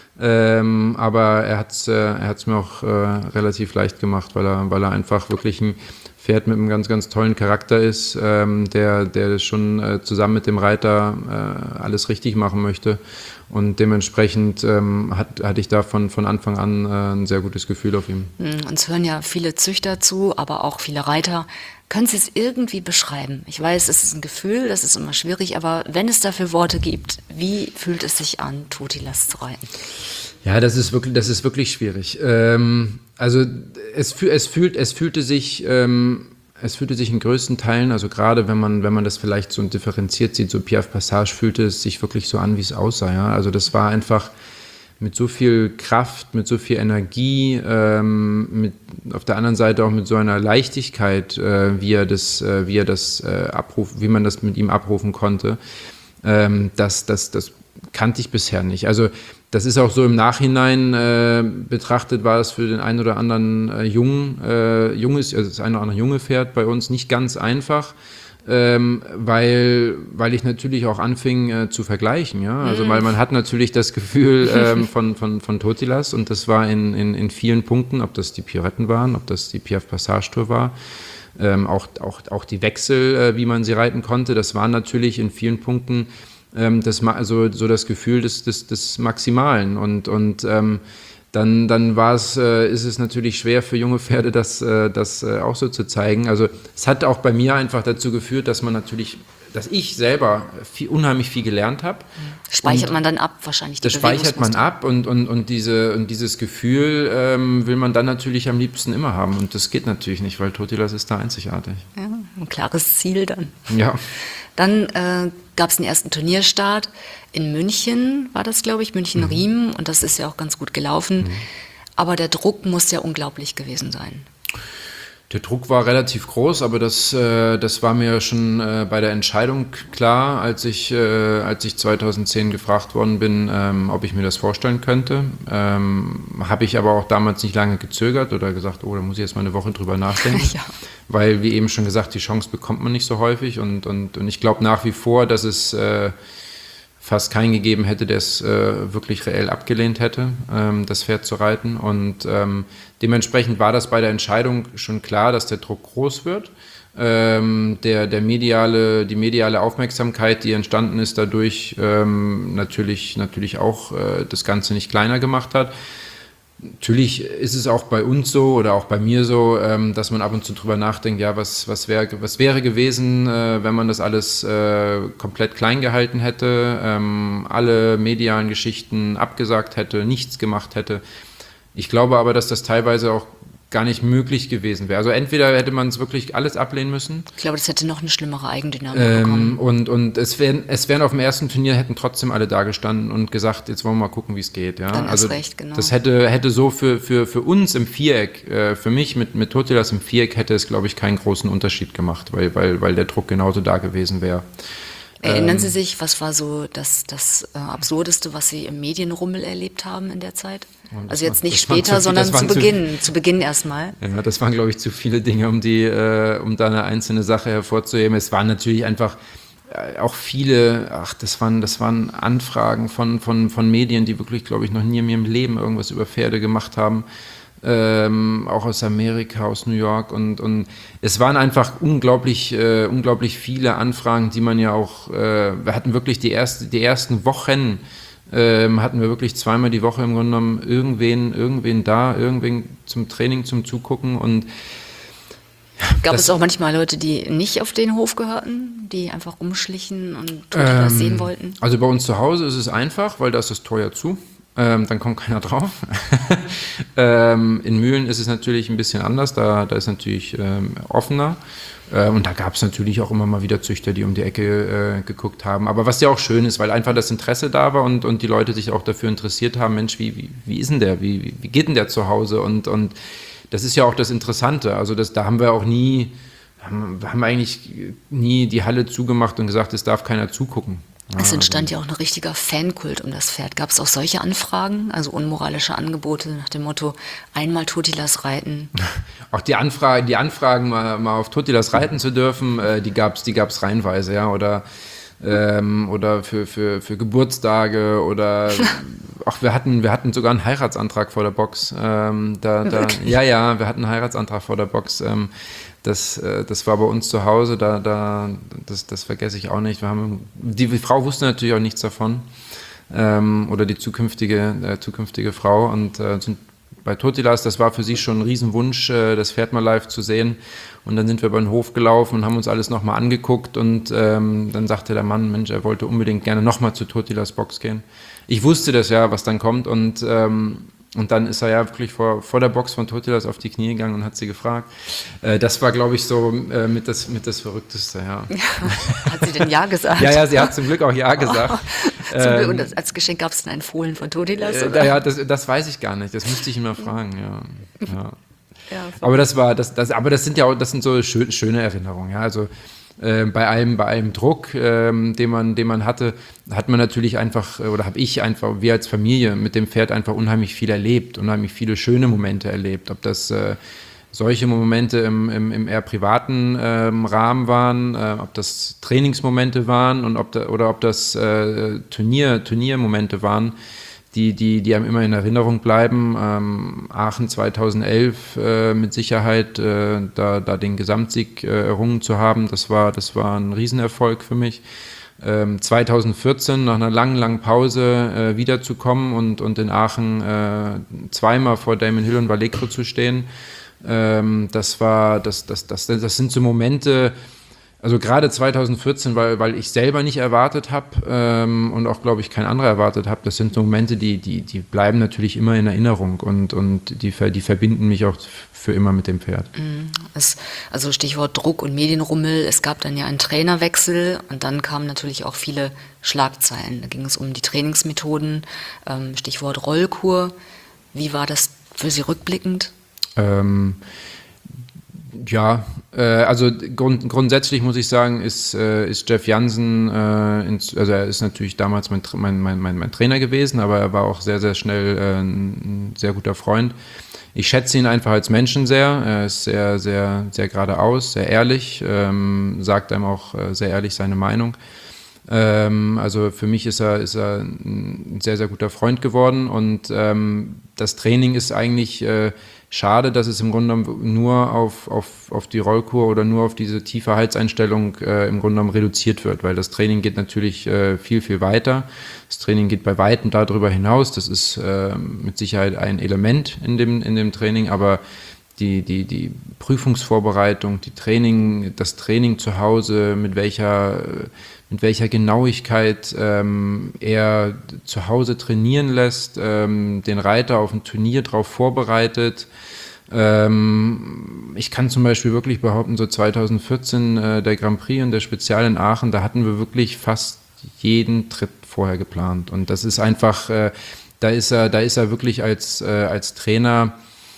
ähm, aber er hat es äh, er hat's mir auch äh, relativ leicht gemacht, weil er, weil er einfach wirklich ein Pferd mit einem ganz, ganz tollen Charakter ist, ähm, der, der schon äh, zusammen mit dem Reiter äh, alles richtig machen möchte. Und dementsprechend ähm, hat, hatte ich da von, von Anfang an äh, ein sehr gutes Gefühl auf ihm. Uns hören ja viele Züchter zu, aber auch viele Reiter. Können Sie es irgendwie beschreiben? Ich weiß, es ist ein Gefühl, das ist immer schwierig, aber wenn es dafür Worte gibt, wie fühlt es sich an, Totilas zu reiten? Ja, das ist wirklich, das ist wirklich schwierig. Ähm, also es, es, fühlt, es fühlte sich, ähm, es fühlte sich in größten Teilen, also gerade wenn man, wenn man das vielleicht so differenziert sieht, so Piaf Passage, fühlte es sich wirklich so an, wie es aussah. Ja? Also das war einfach mit so viel Kraft, mit so viel Energie, ähm, mit, auf der anderen Seite auch mit so einer Leichtigkeit, äh, wie er das, äh, wie er das äh, abruft, wie man das mit ihm abrufen konnte. Ähm, das, das, das kannte ich bisher nicht. Also das ist auch so im Nachhinein äh, betrachtet, war es für den einen oder anderen äh, Jungen, äh, Junges, also das eine oder andere junge Pferd bei uns nicht ganz einfach, ähm, weil, weil ich natürlich auch anfing äh, zu vergleichen. Ja? Also weil man hat natürlich das Gefühl ähm, von, von, von Totilas, und das war in, in, in vielen Punkten, ob das die Pioretten waren, ob das die Piaf Passage Tour war, ähm, auch, auch, auch die Wechsel, äh, wie man sie reiten konnte, das waren natürlich in vielen Punkten Das, also so das Gefühl des, des, des Maximalen, und, und ähm, dann, dann war es, äh, ist es natürlich schwer für junge Pferde, das, äh, das äh, auch so zu zeigen. Also es hat auch bei mir einfach dazu geführt, dass man natürlich, dass ich selber viel, unheimlich viel gelernt habe. Speichert und man dann ab wahrscheinlich die Das speichert man ab, und, und, und, diese, und dieses Gefühl ähm, will man dann natürlich am liebsten immer haben, und das geht natürlich nicht, weil Totilas ist da einzigartig. Ja, ein klares Ziel dann. Ja. Dann äh, gab es den ersten Turnierstart in München, war das, glaube ich, München-Riemen, mhm. und das ist ja auch ganz gut gelaufen. Mhm. Aber der Druck muss ja unglaublich gewesen sein. Der Druck war relativ groß, aber das, äh, das war mir schon äh, bei der Entscheidung klar, als ich, äh, als ich zweitausendzehn gefragt worden bin, ähm, ob ich mir das vorstellen könnte. Ähm, habe ich aber auch damals nicht lange gezögert oder gesagt, oh, da muss ich jetzt mal eine Woche drüber nachdenken. Ja. Weil, wie eben schon gesagt, die Chance bekommt man nicht so häufig, und, und, und ich glaube nach wie vor, dass es äh, fast keinen gegeben hätte, der es äh, wirklich reell abgelehnt hätte, ähm, das Pferd zu reiten. Und ähm, dementsprechend war das bei der Entscheidung schon klar, dass der Druck groß wird. Ähm, der, der mediale, die mediale Aufmerksamkeit, die entstanden ist, dadurch ähm, natürlich, natürlich auch äh, das Ganze nicht kleiner gemacht hat. Natürlich ist es auch bei uns so oder auch bei mir so, ähm, dass man ab und zu drüber nachdenkt, ja, was, was, wär, was wäre gewesen, äh, wenn man das alles äh, komplett klein gehalten hätte, ähm, alle medialen Geschichten abgesagt hätte, nichts gemacht hätte. Ich glaube aber, dass das teilweise auch gar nicht möglich gewesen wäre. Also entweder hätte man es wirklich alles ablehnen müssen. Ich glaube, das hätte noch eine schlimmere Eigendynamik ähm, bekommen. Und, und es wären, es wären auf dem ersten Turnier, hätten trotzdem alle da gestanden und gesagt, jetzt wollen wir mal gucken, wie es geht. Ja? Dann also erst recht, genau. Das hätte, hätte so für, für, für uns im Viereck, äh, für mich mit, mit Totilas im Viereck, hätte es, glaube ich, keinen großen Unterschied gemacht, weil, weil, weil der Druck genauso da gewesen wäre. Erinnern ähm, Sie sich, was war so das, das äh, Absurdeste, was Sie im Medienrummel erlebt haben in der Zeit? Also jetzt nicht später, zu, sondern zu Beginn, zu, zu Beginn erstmal. Ja, das waren, glaube ich, zu viele Dinge, um die, äh, um da eine einzelne Sache hervorzuheben. Es waren natürlich einfach äh, auch viele, ach, das waren, das waren Anfragen von, von, von Medien, die wirklich, glaube ich, noch nie in ihrem Leben irgendwas über Pferde gemacht haben. Ähm, auch aus Amerika, aus New York, und, und es waren einfach unglaublich, äh, unglaublich viele Anfragen, die man ja auch, äh, wir hatten wirklich die, erste, die ersten Wochen, ähm, hatten wir wirklich zweimal die Woche im Grunde genommen irgendwen, irgendwen da, irgendwen zum Training, zum Zugucken, und Gab es auch manchmal Leute, die nicht auf den Hof gehörten, die einfach rumschlichen und Totilas ähm, sehen wollten? Also bei uns zu Hause ist es einfach, weil da ist das Tor ja zu. Ähm, dann kommt keiner drauf. ähm, in Mühlen ist es natürlich ein bisschen anders, da, da ist natürlich ähm, offener. Ähm, und da gab es natürlich auch immer mal wieder Züchter, die um die Ecke äh, geguckt haben. Aber was ja auch schön ist, weil einfach das Interesse da war und, und die Leute sich auch dafür interessiert haben, Mensch, wie, wie, wie ist denn der, wie, wie geht denn der zu Hause? Und, und das ist ja auch das Interessante. Also das, da haben wir auch nie, haben, haben eigentlich nie die Halle zugemacht und gesagt, es darf keiner zugucken. Es entstand ja auch ein richtiger Fankult um das Pferd. Gab es auch solche Anfragen, also unmoralische Angebote nach dem Motto, einmal Totilas reiten? Auch die, Anfrage, die Anfragen, mal, mal auf Totilas reiten zu dürfen, äh, die gab es die gab's reihenweise, ja, oder, ähm, oder für, für, für Geburtstage oder ach, wir hatten, wir hatten sogar einen Heiratsantrag vor der Box. Ähm, da, da, ja, ja, wir hatten einen Heiratsantrag vor der Box. Ähm, Das, das war bei uns zu Hause, da, da, das, das vergesse ich auch nicht. Wir haben, die Frau wusste natürlich auch nichts davon, ähm, oder die zukünftige, äh, zukünftige Frau, und äh, sind bei Totilas, das war für sie schon ein Riesenwunsch, äh, das Pferd mal live zu sehen. Und dann sind wir über den Hof gelaufen und haben uns alles nochmal angeguckt und ähm, dann sagte der Mann, Mensch, er wollte unbedingt gerne nochmal zu Totilas Box gehen. Ich wusste das ja, was dann kommt und ähm, Und dann ist er ja wirklich vor, vor der Box von Totilas auf die Knie gegangen und hat sie gefragt. Äh, das war, glaube ich, so äh, mit, das, mit das Verrückteste, ja. Hat sie denn Ja gesagt? Ja, ja, sie hat zum Glück auch Ja gesagt. Oh, zum Glück. Und als Geschenk gab es dann einen Fohlen von Totilas? Äh, ja, das, das weiß ich gar nicht. Das müsste ich ihn mal fragen, ja. ja. Ja, aber das war, das, das, aber das sind ja auch, das sind so schön, schöne Erinnerungen, ja. Also äh, bei allem, bei allem Druck, ähm, den man, den man hatte, hat man natürlich einfach, oder habe ich einfach, wir als Familie mit dem Pferd einfach unheimlich viel erlebt, unheimlich viele schöne Momente erlebt. Ob das äh, solche Momente im, im, im eher privaten ähm, Rahmen waren, äh, ob das Trainingsmomente waren und ob da, oder ob das äh, Turnier, Turniermomente waren, die, die, die einem immer in Erinnerung bleiben. Ähm, Aachen zweitausendelf äh, mit Sicherheit, äh, da, da den Gesamtsieg äh, errungen zu haben, das war, das war ein Riesenerfolg für mich. Ähm, zweitausendvierzehn, nach einer langen, langen Pause äh, wiederzukommen und, und in Aachen äh, zweimal vor Damon Hill und Vallecro zu stehen, ähm, das war, das, das, das, das sind so Momente. Also gerade zweitausendvierzehn, weil, weil ich selber nicht erwartet habe ähm, und auch, glaube ich, kein anderer erwartet habe, das sind so Momente, die, die, die bleiben natürlich immer in Erinnerung und, und die, die verbinden mich auch für immer mit dem Pferd. Es, also Stichwort Druck und Medienrummel, es gab dann ja einen Trainerwechsel und dann kamen natürlich auch viele Schlagzeilen. Da ging es um die Trainingsmethoden, ähm, Stichwort Rollkur. Wie war das für Sie rückblickend? Ähm, Ja, äh, also grund, grundsätzlich muss ich sagen, ist, äh, ist Jeff Jansen, äh, ins, also er ist natürlich damals mein, mein, mein, mein Trainer gewesen, aber er war auch sehr, sehr schnell äh, ein sehr guter Freund. Ich schätze ihn einfach als Menschen sehr. Er ist sehr, sehr, sehr geradeaus, sehr ehrlich, ähm, sagt einem auch äh, sehr ehrlich seine Meinung. Ähm, also für mich ist er, ist er ein sehr, sehr guter Freund geworden und ähm, das Training ist eigentlich äh, schade, dass es im Grunde genommen nur auf, auf, auf die Rollkur oder nur auf diese tiefe Halseinstellung äh, im Grunde genommen reduziert wird, weil das Training geht natürlich äh, viel, viel weiter. Das Training geht bei Weitem darüber hinaus. Das ist äh, mit Sicherheit ein Element in dem, in dem Training, aber die, die, die Prüfungsvorbereitung, die Training, das Training zu Hause, mit welcher, mit welcher Genauigkeit ähm, er zu Hause trainieren lässt, ähm, den Reiter auf ein Turnier drauf vorbereitet. Ähm, ich kann zum Beispiel wirklich behaupten, so zweitausendvierzehn äh, der Grand Prix und der Spezial in Aachen, da hatten wir wirklich fast jeden Tritt vorher geplant. Und das ist einfach, äh, da ist er, da ist er wirklich als, äh, als Trainer.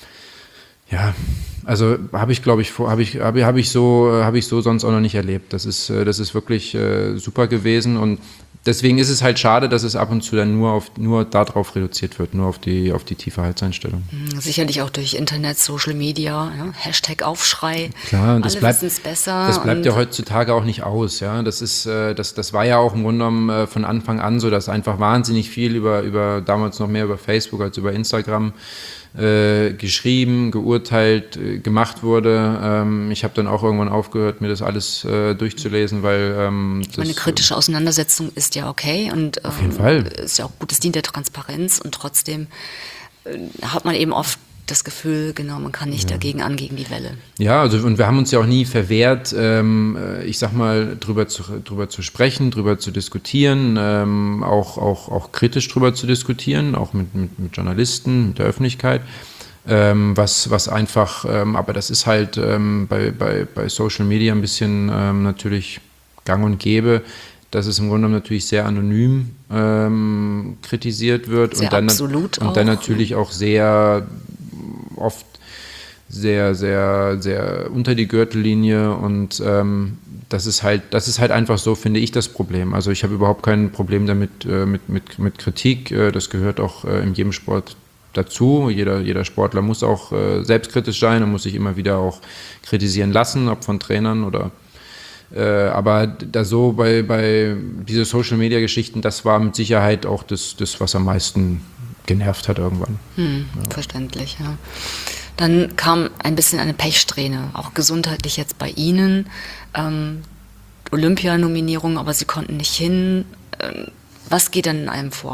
Ja, also habe ich, glaube ich, habe ich, habe hab ich so, habe ich so sonst auch noch nicht erlebt. Das ist, das ist wirklich äh, super gewesen und deswegen ist es halt schade, dass es ab und zu dann nur auf, nur darauf reduziert wird, nur auf die, auf die tiefe Halseinstellung. Sicherlich auch durch Internet, Social Media, ja, Hashtag Aufschrei. Klar, und das alle bleibt, wissen's besser. das bleibt und ja heutzutage auch nicht aus, ja. Das ist, äh, das, das war ja auch im Grunde genommen äh, von Anfang an so, dass einfach wahnsinnig viel über, über damals noch mehr über Facebook als über Instagram Äh, geschrieben, geurteilt, äh, gemacht wurde. Ähm, ich habe dann auch irgendwann aufgehört, mir das alles äh, durchzulesen, weil ähm, das, eine kritische Auseinandersetzung ist ja okay und auf jeden ähm, Fall. ist ja auch gut, es dient der Transparenz und trotzdem äh, hat man eben oft das Gefühl, genau, man kann nicht ja. dagegen an, gegen die Welle. Ja, also und wir haben uns ja auch nie verwehrt, ähm, ich sag mal, drüber zu, drüber zu sprechen, drüber zu diskutieren, ähm, auch, auch, auch kritisch drüber zu diskutieren, auch mit, mit, mit Journalisten, mit der Öffentlichkeit, ähm, was, was einfach, ähm, aber das ist halt ähm, bei, bei, bei Social Media ein bisschen ähm, natürlich gang und gäbe, dass es im Grunde genommen natürlich sehr anonym ähm, kritisiert wird sehr und dann, absolut und auch. dann natürlich auch sehr oft sehr, sehr, sehr unter die Gürtellinie und ähm, das ist halt, das ist halt einfach so, finde ich, das Problem. Also ich habe überhaupt kein Problem damit, äh, mit, mit, mit Kritik, äh, das gehört auch äh, in jedem Sport dazu. Jeder, jeder Sportler muss auch äh, selbstkritisch sein und muss sich immer wieder auch kritisieren lassen, ob von Trainern oder äh, aber da so bei, bei diese Social-Media-Geschichten, das war mit Sicherheit auch das, das was am meisten genervt hat irgendwann. Hm, ja. Verständlich, ja. Dann kam ein bisschen eine Pechsträhne, auch gesundheitlich jetzt bei Ihnen. Ähm, Olympianominierung, aber Sie konnten nicht hin. Ähm, was geht denn in einem vor?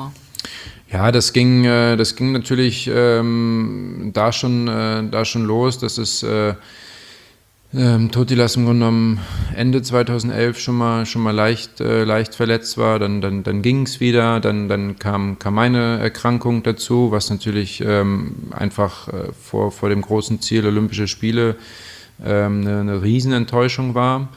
Ja, das ging, äh, das ging natürlich ähm, da, schon, äh, da schon los, dass es äh, ähm, Totilas im Grunde genommen Ende zweitausendelf schon mal, schon mal leicht, äh, leicht verletzt war. Dann, dann, dann ging es wieder, dann, dann kam, kam meine Erkrankung dazu, was natürlich ähm, einfach äh, vor, vor dem großen Ziel Olympische Spiele ähm, eine, eine Riesenenttäuschung war.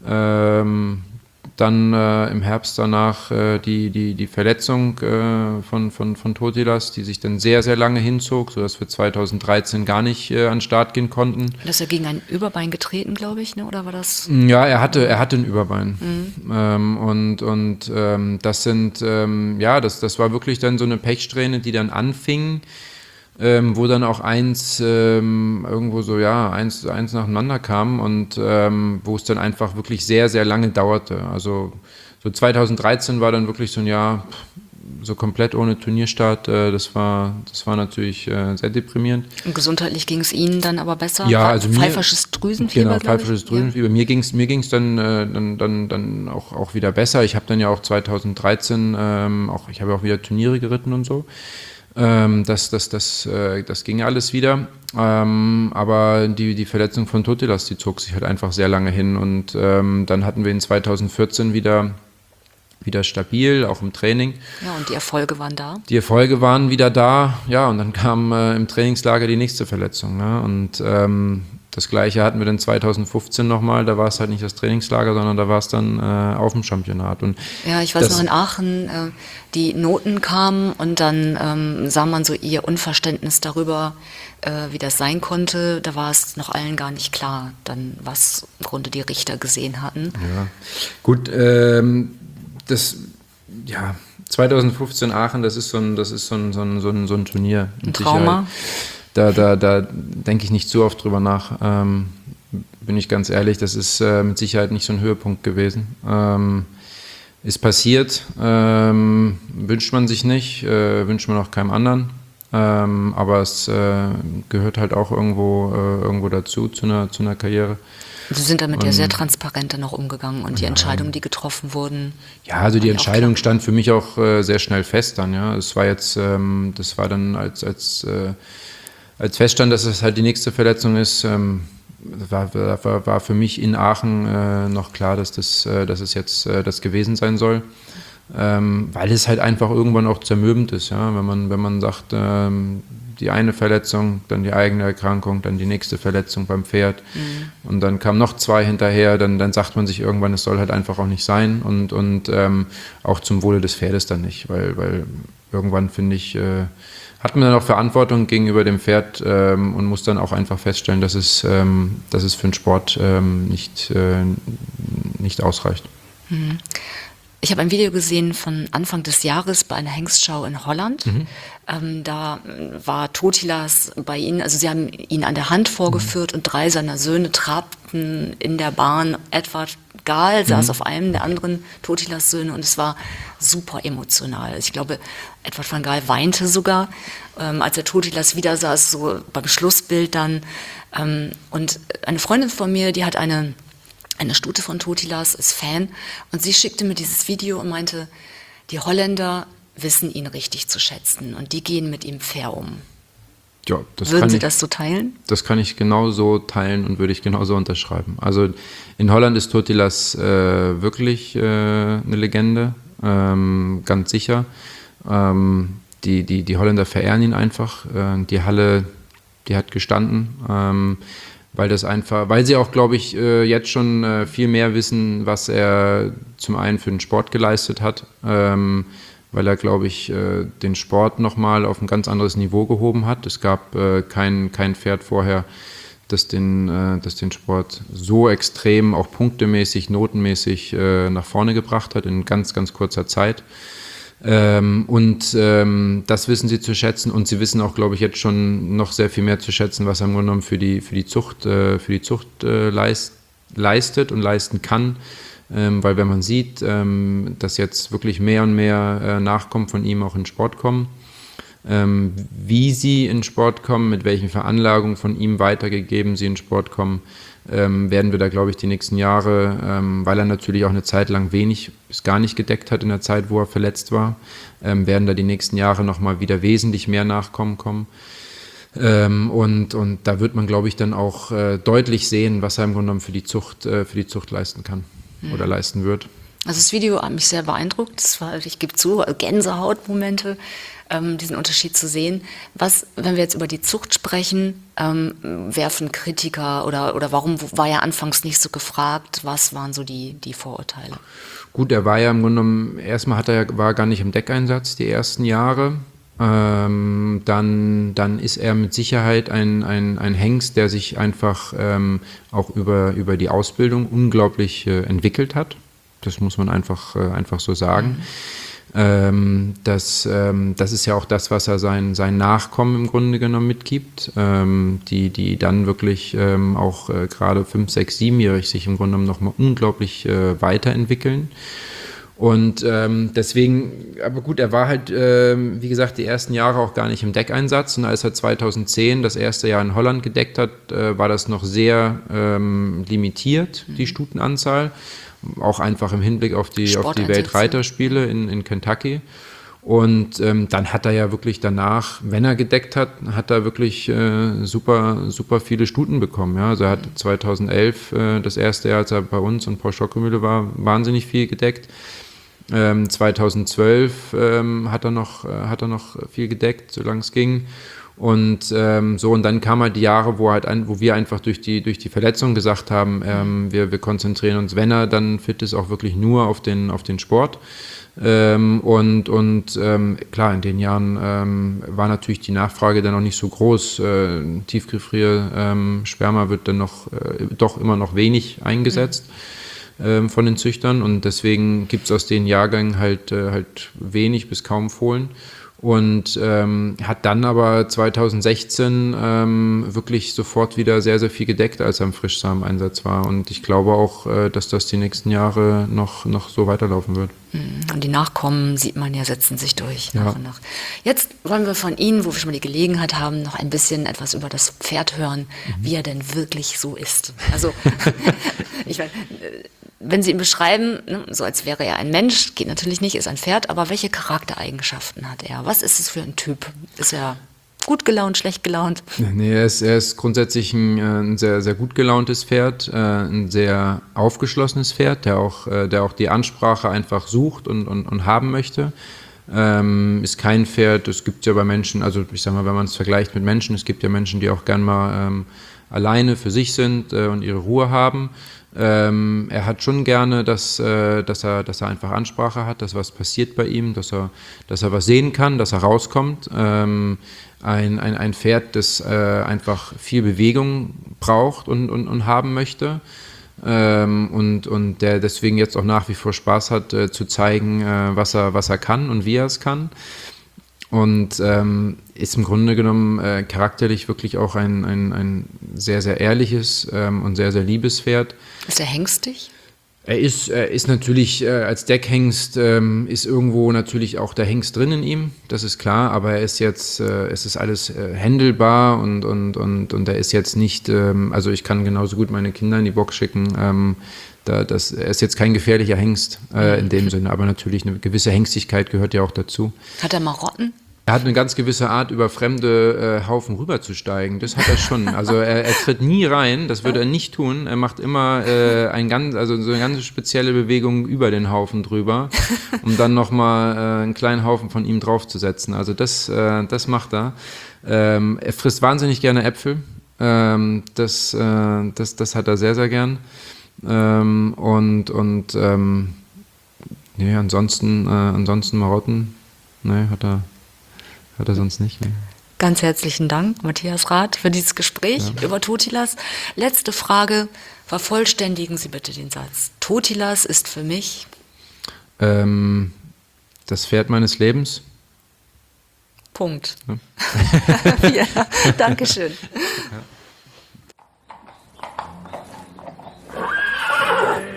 Ähm, Dann äh, im Herbst danach äh, die, die, die Verletzung äh, von, von, von Totilas, die sich dann sehr, sehr lange hinzog, sodass wir zweitausenddreizehn gar nicht äh, an den Start gehen konnten. Das ist ja gegen ein Überbein getreten, glaube ich, ne? Oder war das? Ja, er hatte, er hatte ein Überbein. Mhm. Ähm, und und ähm, das sind, ähm, ja, das, das war wirklich dann so eine Pechsträhne, die dann anfing. Ähm, wo dann auch eins ähm, irgendwo so, ja, eins, eins nacheinander kam und ähm, wo es dann einfach wirklich sehr, sehr lange dauerte. Also so zweitausenddreizehn war dann wirklich so ein Jahr so komplett ohne Turnierstart. Äh, das war, das war natürlich äh, sehr deprimierend. Und gesundheitlich ging es Ihnen dann aber besser? Ja, also mir, pfeifersches Drüsenfieber, Genau, pfeifersches Drüsenfieber. Ja. Mir ging es mir ging's dann, äh, dann, dann, dann auch, auch wieder besser. Ich habe dann ja auch zweitausenddreizehn, ähm, auch, ich habe auch wieder Turniere geritten und so. Ähm, das, das, das, äh, das ging alles wieder, ähm, aber die, die Verletzung von Totilas, die zog sich halt einfach sehr lange hin und ähm, dann hatten wir ihn zweitausendvierzehn wieder, wieder stabil, auch im Training. Ja, und die Erfolge waren da? Die Erfolge waren wieder da, ja, und dann kam äh, im Trainingslager die nächste Verletzung, ne? Und ähm, das Gleiche hatten wir dann zweitausendfünfzehn nochmal, da war es halt nicht das Trainingslager, sondern da war es dann äh, auf dem Championat. Und ja, ich weiß noch in Aachen, äh, die Noten kamen und dann ähm, sah man so ihr Unverständnis darüber, äh, wie das sein konnte. Da war es noch allen gar nicht klar, dann was im Grunde die Richter gesehen hatten. Ja, gut, ähm, das, ja, zweitausendfünfzehn Aachen, das ist so ein, das ist so ein, so ein, so ein, so ein Turnier. Ein Trauma. Da, da, da denke ich nicht zu oft drüber nach, ähm, bin ich ganz ehrlich, das ist äh, mit Sicherheit nicht so ein Höhepunkt gewesen. Ähm, ist passiert, ähm, wünscht man sich nicht, äh, wünscht man auch keinem anderen, ähm, aber es äh, gehört halt auch irgendwo, äh, irgendwo dazu, zu einer, zu einer Karriere. Sie sind damit und, ja sehr transparent dann auch umgegangen und die ja. Entscheidungen, die getroffen wurden. Ja, also die Entscheidung stand für mich auch äh, sehr schnell fest dann, ja. Es war jetzt, ähm, das war dann als, als äh, Als feststand, dass es halt die nächste Verletzung ist, ähm, war, war, war für mich in Aachen äh, noch klar, dass, das, äh, dass es jetzt äh, das gewesen sein soll, ähm, weil es halt einfach irgendwann auch zermürbend ist, ja? wenn man, wenn man sagt, ähm, die eine Verletzung, dann die eigene Erkrankung, dann die nächste Verletzung beim Pferd mhm. und dann kamen noch zwei hinterher, dann, dann sagt man sich irgendwann, es soll halt einfach auch nicht sein und, und ähm, auch zum Wohle des Pferdes dann nicht, weil, weil irgendwann finde ich, äh, hat man dann auch Verantwortung gegenüber dem Pferd ähm, und muss dann auch einfach feststellen, dass es, ähm, dass es für den Sport ähm, nicht, äh, nicht ausreicht. Mhm. Ich habe ein Video gesehen von Anfang des Jahres bei einer Hengstschau in Holland. Mhm. Ähm, da war Totilas bei Ihnen, also Sie haben ihn an der Hand vorgeführt mhm. und drei seiner Söhne trabten in der Bahn. Edward Gal saß mhm. auf einem der anderen Totilas Söhne und es war super emotional. Ich glaube, Edward van Gaal weinte sogar, ähm, als er Totilas wieder saß, so beim Schlussbild dann. Ähm, und eine Freundin von mir, die hat eine eine Stute von Totilas, ist Fan und sie schickte mir dieses Video und meinte, die Holländer wissen ihn richtig zu schätzen und die gehen mit ihm fair um. Ja, das Würden kann Sie ich, das so teilen? Das kann ich genauso teilen und würde ich genauso unterschreiben. Also in Holland ist Totilas äh, wirklich äh, eine Legende, ähm, ganz sicher. Ähm, die, die, die Holländer verehren ihn einfach. Äh, die Halle, die hat gestanden. Ähm, weil das einfach, weil sie auch, glaube ich, jetzt schon viel mehr wissen, was er zum einen für den Sport geleistet hat, ähm, weil er, glaube ich, den Sport nochmal auf ein ganz anderes Niveau gehoben hat. Es gab kein, kein Pferd vorher, das den, das den Sport so extrem, auch punktemäßig, notenmäßig nach vorne gebracht hat in ganz, ganz kurzer Zeit. Ähm, und ähm, das wissen sie zu schätzen und sie wissen auch, glaube ich, jetzt schon noch sehr viel mehr zu schätzen, was er im Grunde genommen für die, für die Zucht, äh, für die Zucht äh, leist, leistet und leisten kann, ähm, weil wenn man sieht, ähm, dass jetzt wirklich mehr und mehr äh, Nachkommen von ihm auch in Sport kommen, Ähm, wie sie in Sport kommen, mit welchen Veranlagungen von ihm weitergegeben sie in Sport kommen, ähm, werden wir da, glaube ich, die nächsten Jahre, ähm, weil er natürlich auch eine Zeit lang wenig bis gar nicht gedeckt hat in der Zeit, wo er verletzt war, ähm, werden da die nächsten Jahre nochmal wieder wesentlich mehr Nachkommen kommen. Ähm, und, und da wird man, glaube ich, dann auch äh, deutlich sehen, was er im Grunde genommen für die Zucht, äh, für die Zucht leisten kann mhm. oder leisten wird. Also das Video hat mich sehr beeindruckt. Das war, ich gebe zu, Gänsehautmomente, ähm, diesen Unterschied zu sehen. Was, wenn wir jetzt über die Zucht sprechen, ähm, werfen Kritiker oder, oder warum war er anfangs nicht so gefragt? Was waren so die, die Vorurteile? Gut, er war ja im Grunde genommen, erstmal hat er, war er gar nicht im Deckeinsatz die ersten Jahre. Ähm, dann, dann ist er mit Sicherheit ein, ein, ein Hengst, der sich einfach ähm, auch über, über die Ausbildung unglaublich äh, entwickelt hat. Das muss man einfach, äh, einfach so sagen. Mhm. Ähm, das, ähm, das ist ja auch das, was er seinen sein Nachkommen im Grunde genommen mitgibt, ähm, die, die dann wirklich ähm, auch äh, gerade fünf, sechs, siebenjährig sich im Grunde genommen nochmal unglaublich äh, weiterentwickeln. Und ähm, deswegen, aber gut, er war halt, ähm, wie gesagt, die ersten Jahre auch gar nicht im Deckeinsatz. Und als er zweitauszehn das erste Jahr in Holland gedeckt hat, äh, war das noch sehr ähm, limitiert, die Stutenanzahl. Auch einfach im Hinblick auf die, auf die Weltreiterspiele in, in Kentucky. Und ähm, dann hat er ja wirklich danach, wenn er gedeckt hat, hat er wirklich äh, super, super viele Stuten bekommen. Ja? Also er hat zweitausendelf, äh, das erste Jahr, als er bei uns und Paul Schockemühle war, wahnsinnig viel gedeckt. Ähm, zweitausendzwölf ähm, hat er noch, äh, hat er noch viel gedeckt, solange es ging. Und ähm, so, und dann kamen halt die Jahre, wo halt ein, wo wir einfach durch die, durch die Verletzung gesagt haben, ähm, wir, wir konzentrieren uns, wenn er dann fit ist, auch wirklich nur auf den, auf den Sport. Ähm, und und ähm, klar, in den Jahren ähm, war natürlich die Nachfrage dann auch nicht so groß. Äh, Tiefgefrier-Sperma ähm, wird dann noch äh, doch immer noch wenig eingesetzt. Mhm. Von den Züchtern, und deswegen gibt es aus den Jahrgängen halt, äh, halt wenig bis kaum Fohlen. Und ähm, hat dann aber zweitausendsechzehn ähm, wirklich sofort wieder sehr, sehr viel gedeckt, als er im Frischsameneinsatz war. Und ich glaube auch, äh, dass das die nächsten Jahre noch, noch so weiterlaufen wird. Und die Nachkommen, sieht man ja, setzen sich durch ja. nach und nach. Jetzt wollen wir von Ihnen, wo wir schon mal die Gelegenheit haben, noch ein bisschen etwas über das Pferd hören, mhm. wie er denn wirklich so ist. Also, ich meine, wenn Sie ihn beschreiben, ne, so als wäre er ein Mensch, geht natürlich nicht, ist ein Pferd, aber welche Charaktereigenschaften hat er? Was ist es für ein Typ? Ist er gut gelaunt, schlecht gelaunt? Nee, er ist, er ist grundsätzlich ein, ein sehr, sehr gut gelauntes Pferd, äh, ein sehr aufgeschlossenes Pferd, der auch, äh, der auch die Ansprache einfach sucht und, und, und haben möchte. Ähm, ist kein Pferd, es gibt ja bei Menschen, also ich sag mal, wenn man es vergleicht mit Menschen, es gibt ja Menschen, die auch gern mal ähm, alleine für sich sind äh, und ihre Ruhe haben. Ähm, er hat schon gerne, dass, äh, dass, er, dass er einfach Ansprache hat, dass was passiert bei ihm, dass er, dass er was sehen kann, dass er rauskommt. Ähm, ein, ein, ein Pferd, das äh, einfach viel Bewegung braucht und, und, und haben möchte. Ähm, und, und der deswegen jetzt auch nach wie vor Spaß hat, äh, zu zeigen, äh, was er, was er kann und wie er es kann. Und ähm, ist im Grunde genommen äh, charakterlich wirklich auch ein, ein, ein sehr, sehr ehrliches ähm, und sehr, sehr liebes Pferd. Ist er hengstig? Er ist, er ist natürlich äh, als Deckhengst ähm, ist irgendwo natürlich auch der Hengst drin in ihm, das ist klar, aber er ist jetzt, äh, es ist alles äh, händelbar und, und, und, und er ist jetzt nicht, ähm, also ich kann genauso gut meine Kinder in die Box schicken, ähm, da, das, er ist jetzt kein gefährlicher Hengst äh, in dem Sinne, aber natürlich eine gewisse Hengstigkeit gehört ja auch dazu. Hat er Marotten? Er hat eine ganz gewisse Art, über fremde äh, Haufen rüberzusteigen. Das hat er schon. Also er, er tritt nie rein, das würde er nicht tun. Er macht immer äh, ein ganz, also so eine ganz spezielle Bewegung über den Haufen drüber, um dann nochmal äh, einen kleinen Haufen von ihm draufzusetzen. Also das, äh, das macht er. Ähm, er frisst wahnsinnig gerne Äpfel. Ähm, das, äh, das, das hat er sehr, sehr gern. Ähm, und und ähm, nee, ansonsten, äh, ansonsten Marotten, nee, hat er Hat er sonst nicht. Ne? Ganz herzlichen Dank, Matthias Rath, für dieses Gespräch ja. über Totilas. Letzte Frage, vervollständigen Sie bitte den Satz. Totilas ist für mich? Ähm, das Pferd meines Lebens. Punkt. Ja. ja, Dankeschön. Ja.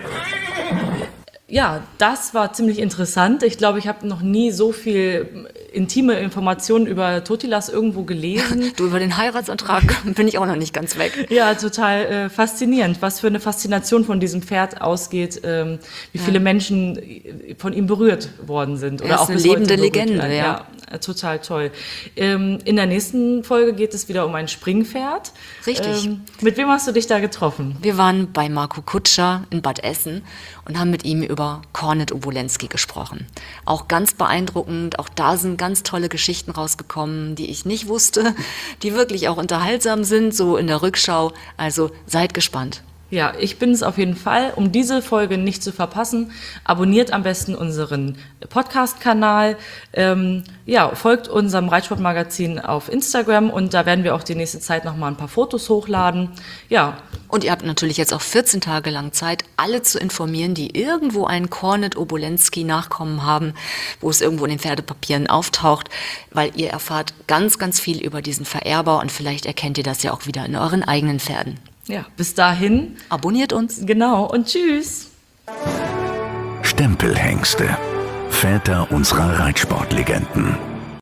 Ja, das war ziemlich interessant. Ich glaube, ich habe noch nie so viel intime Informationen über Totilas irgendwo gelesen. Du, über den Heiratsantrag bin ich auch noch nicht ganz weg. Ja, total äh, faszinierend, was für eine Faszination von diesem Pferd ausgeht, ähm, wie viele Ja. Menschen von ihm berührt worden sind. Er Oder ist auch eine bis heute lebende berührt Legende, werden. ja. Ja, total toll. Ähm, in der nächsten Folge geht es wieder um ein Springpferd. Richtig. Ähm, mit wem hast du dich da getroffen? Wir waren bei Marco Kutscher in Bad Essen und haben mit ihm über Kornet Obolensky gesprochen. Auch ganz beeindruckend, auch da sind ganz tolle Geschichten rausgekommen, die ich nicht wusste, die wirklich auch unterhaltsam sind, so in der Rückschau. Also seid gespannt. Ja, ich bin es auf jeden Fall. Um diese Folge nicht zu verpassen, abonniert am besten unseren Podcast-Kanal. Ähm, ja, folgt unserem Reitsportmagazin auf Instagram und da werden wir auch die nächste Zeit noch mal ein paar Fotos hochladen. Ja. Und ihr habt natürlich jetzt auch vierzehn Tage lang Zeit, alle zu informieren, die irgendwo einen Kornet Obolensky Nachkommen haben, wo es irgendwo in den Pferdepapieren auftaucht, weil ihr erfahrt ganz, ganz viel über diesen Vererber und vielleicht erkennt ihr das ja auch wieder in euren eigenen Pferden. Ja, bis dahin. Abonniert uns. Genau und tschüss. Stempelhengste. Väter unserer Reitsportlegenden.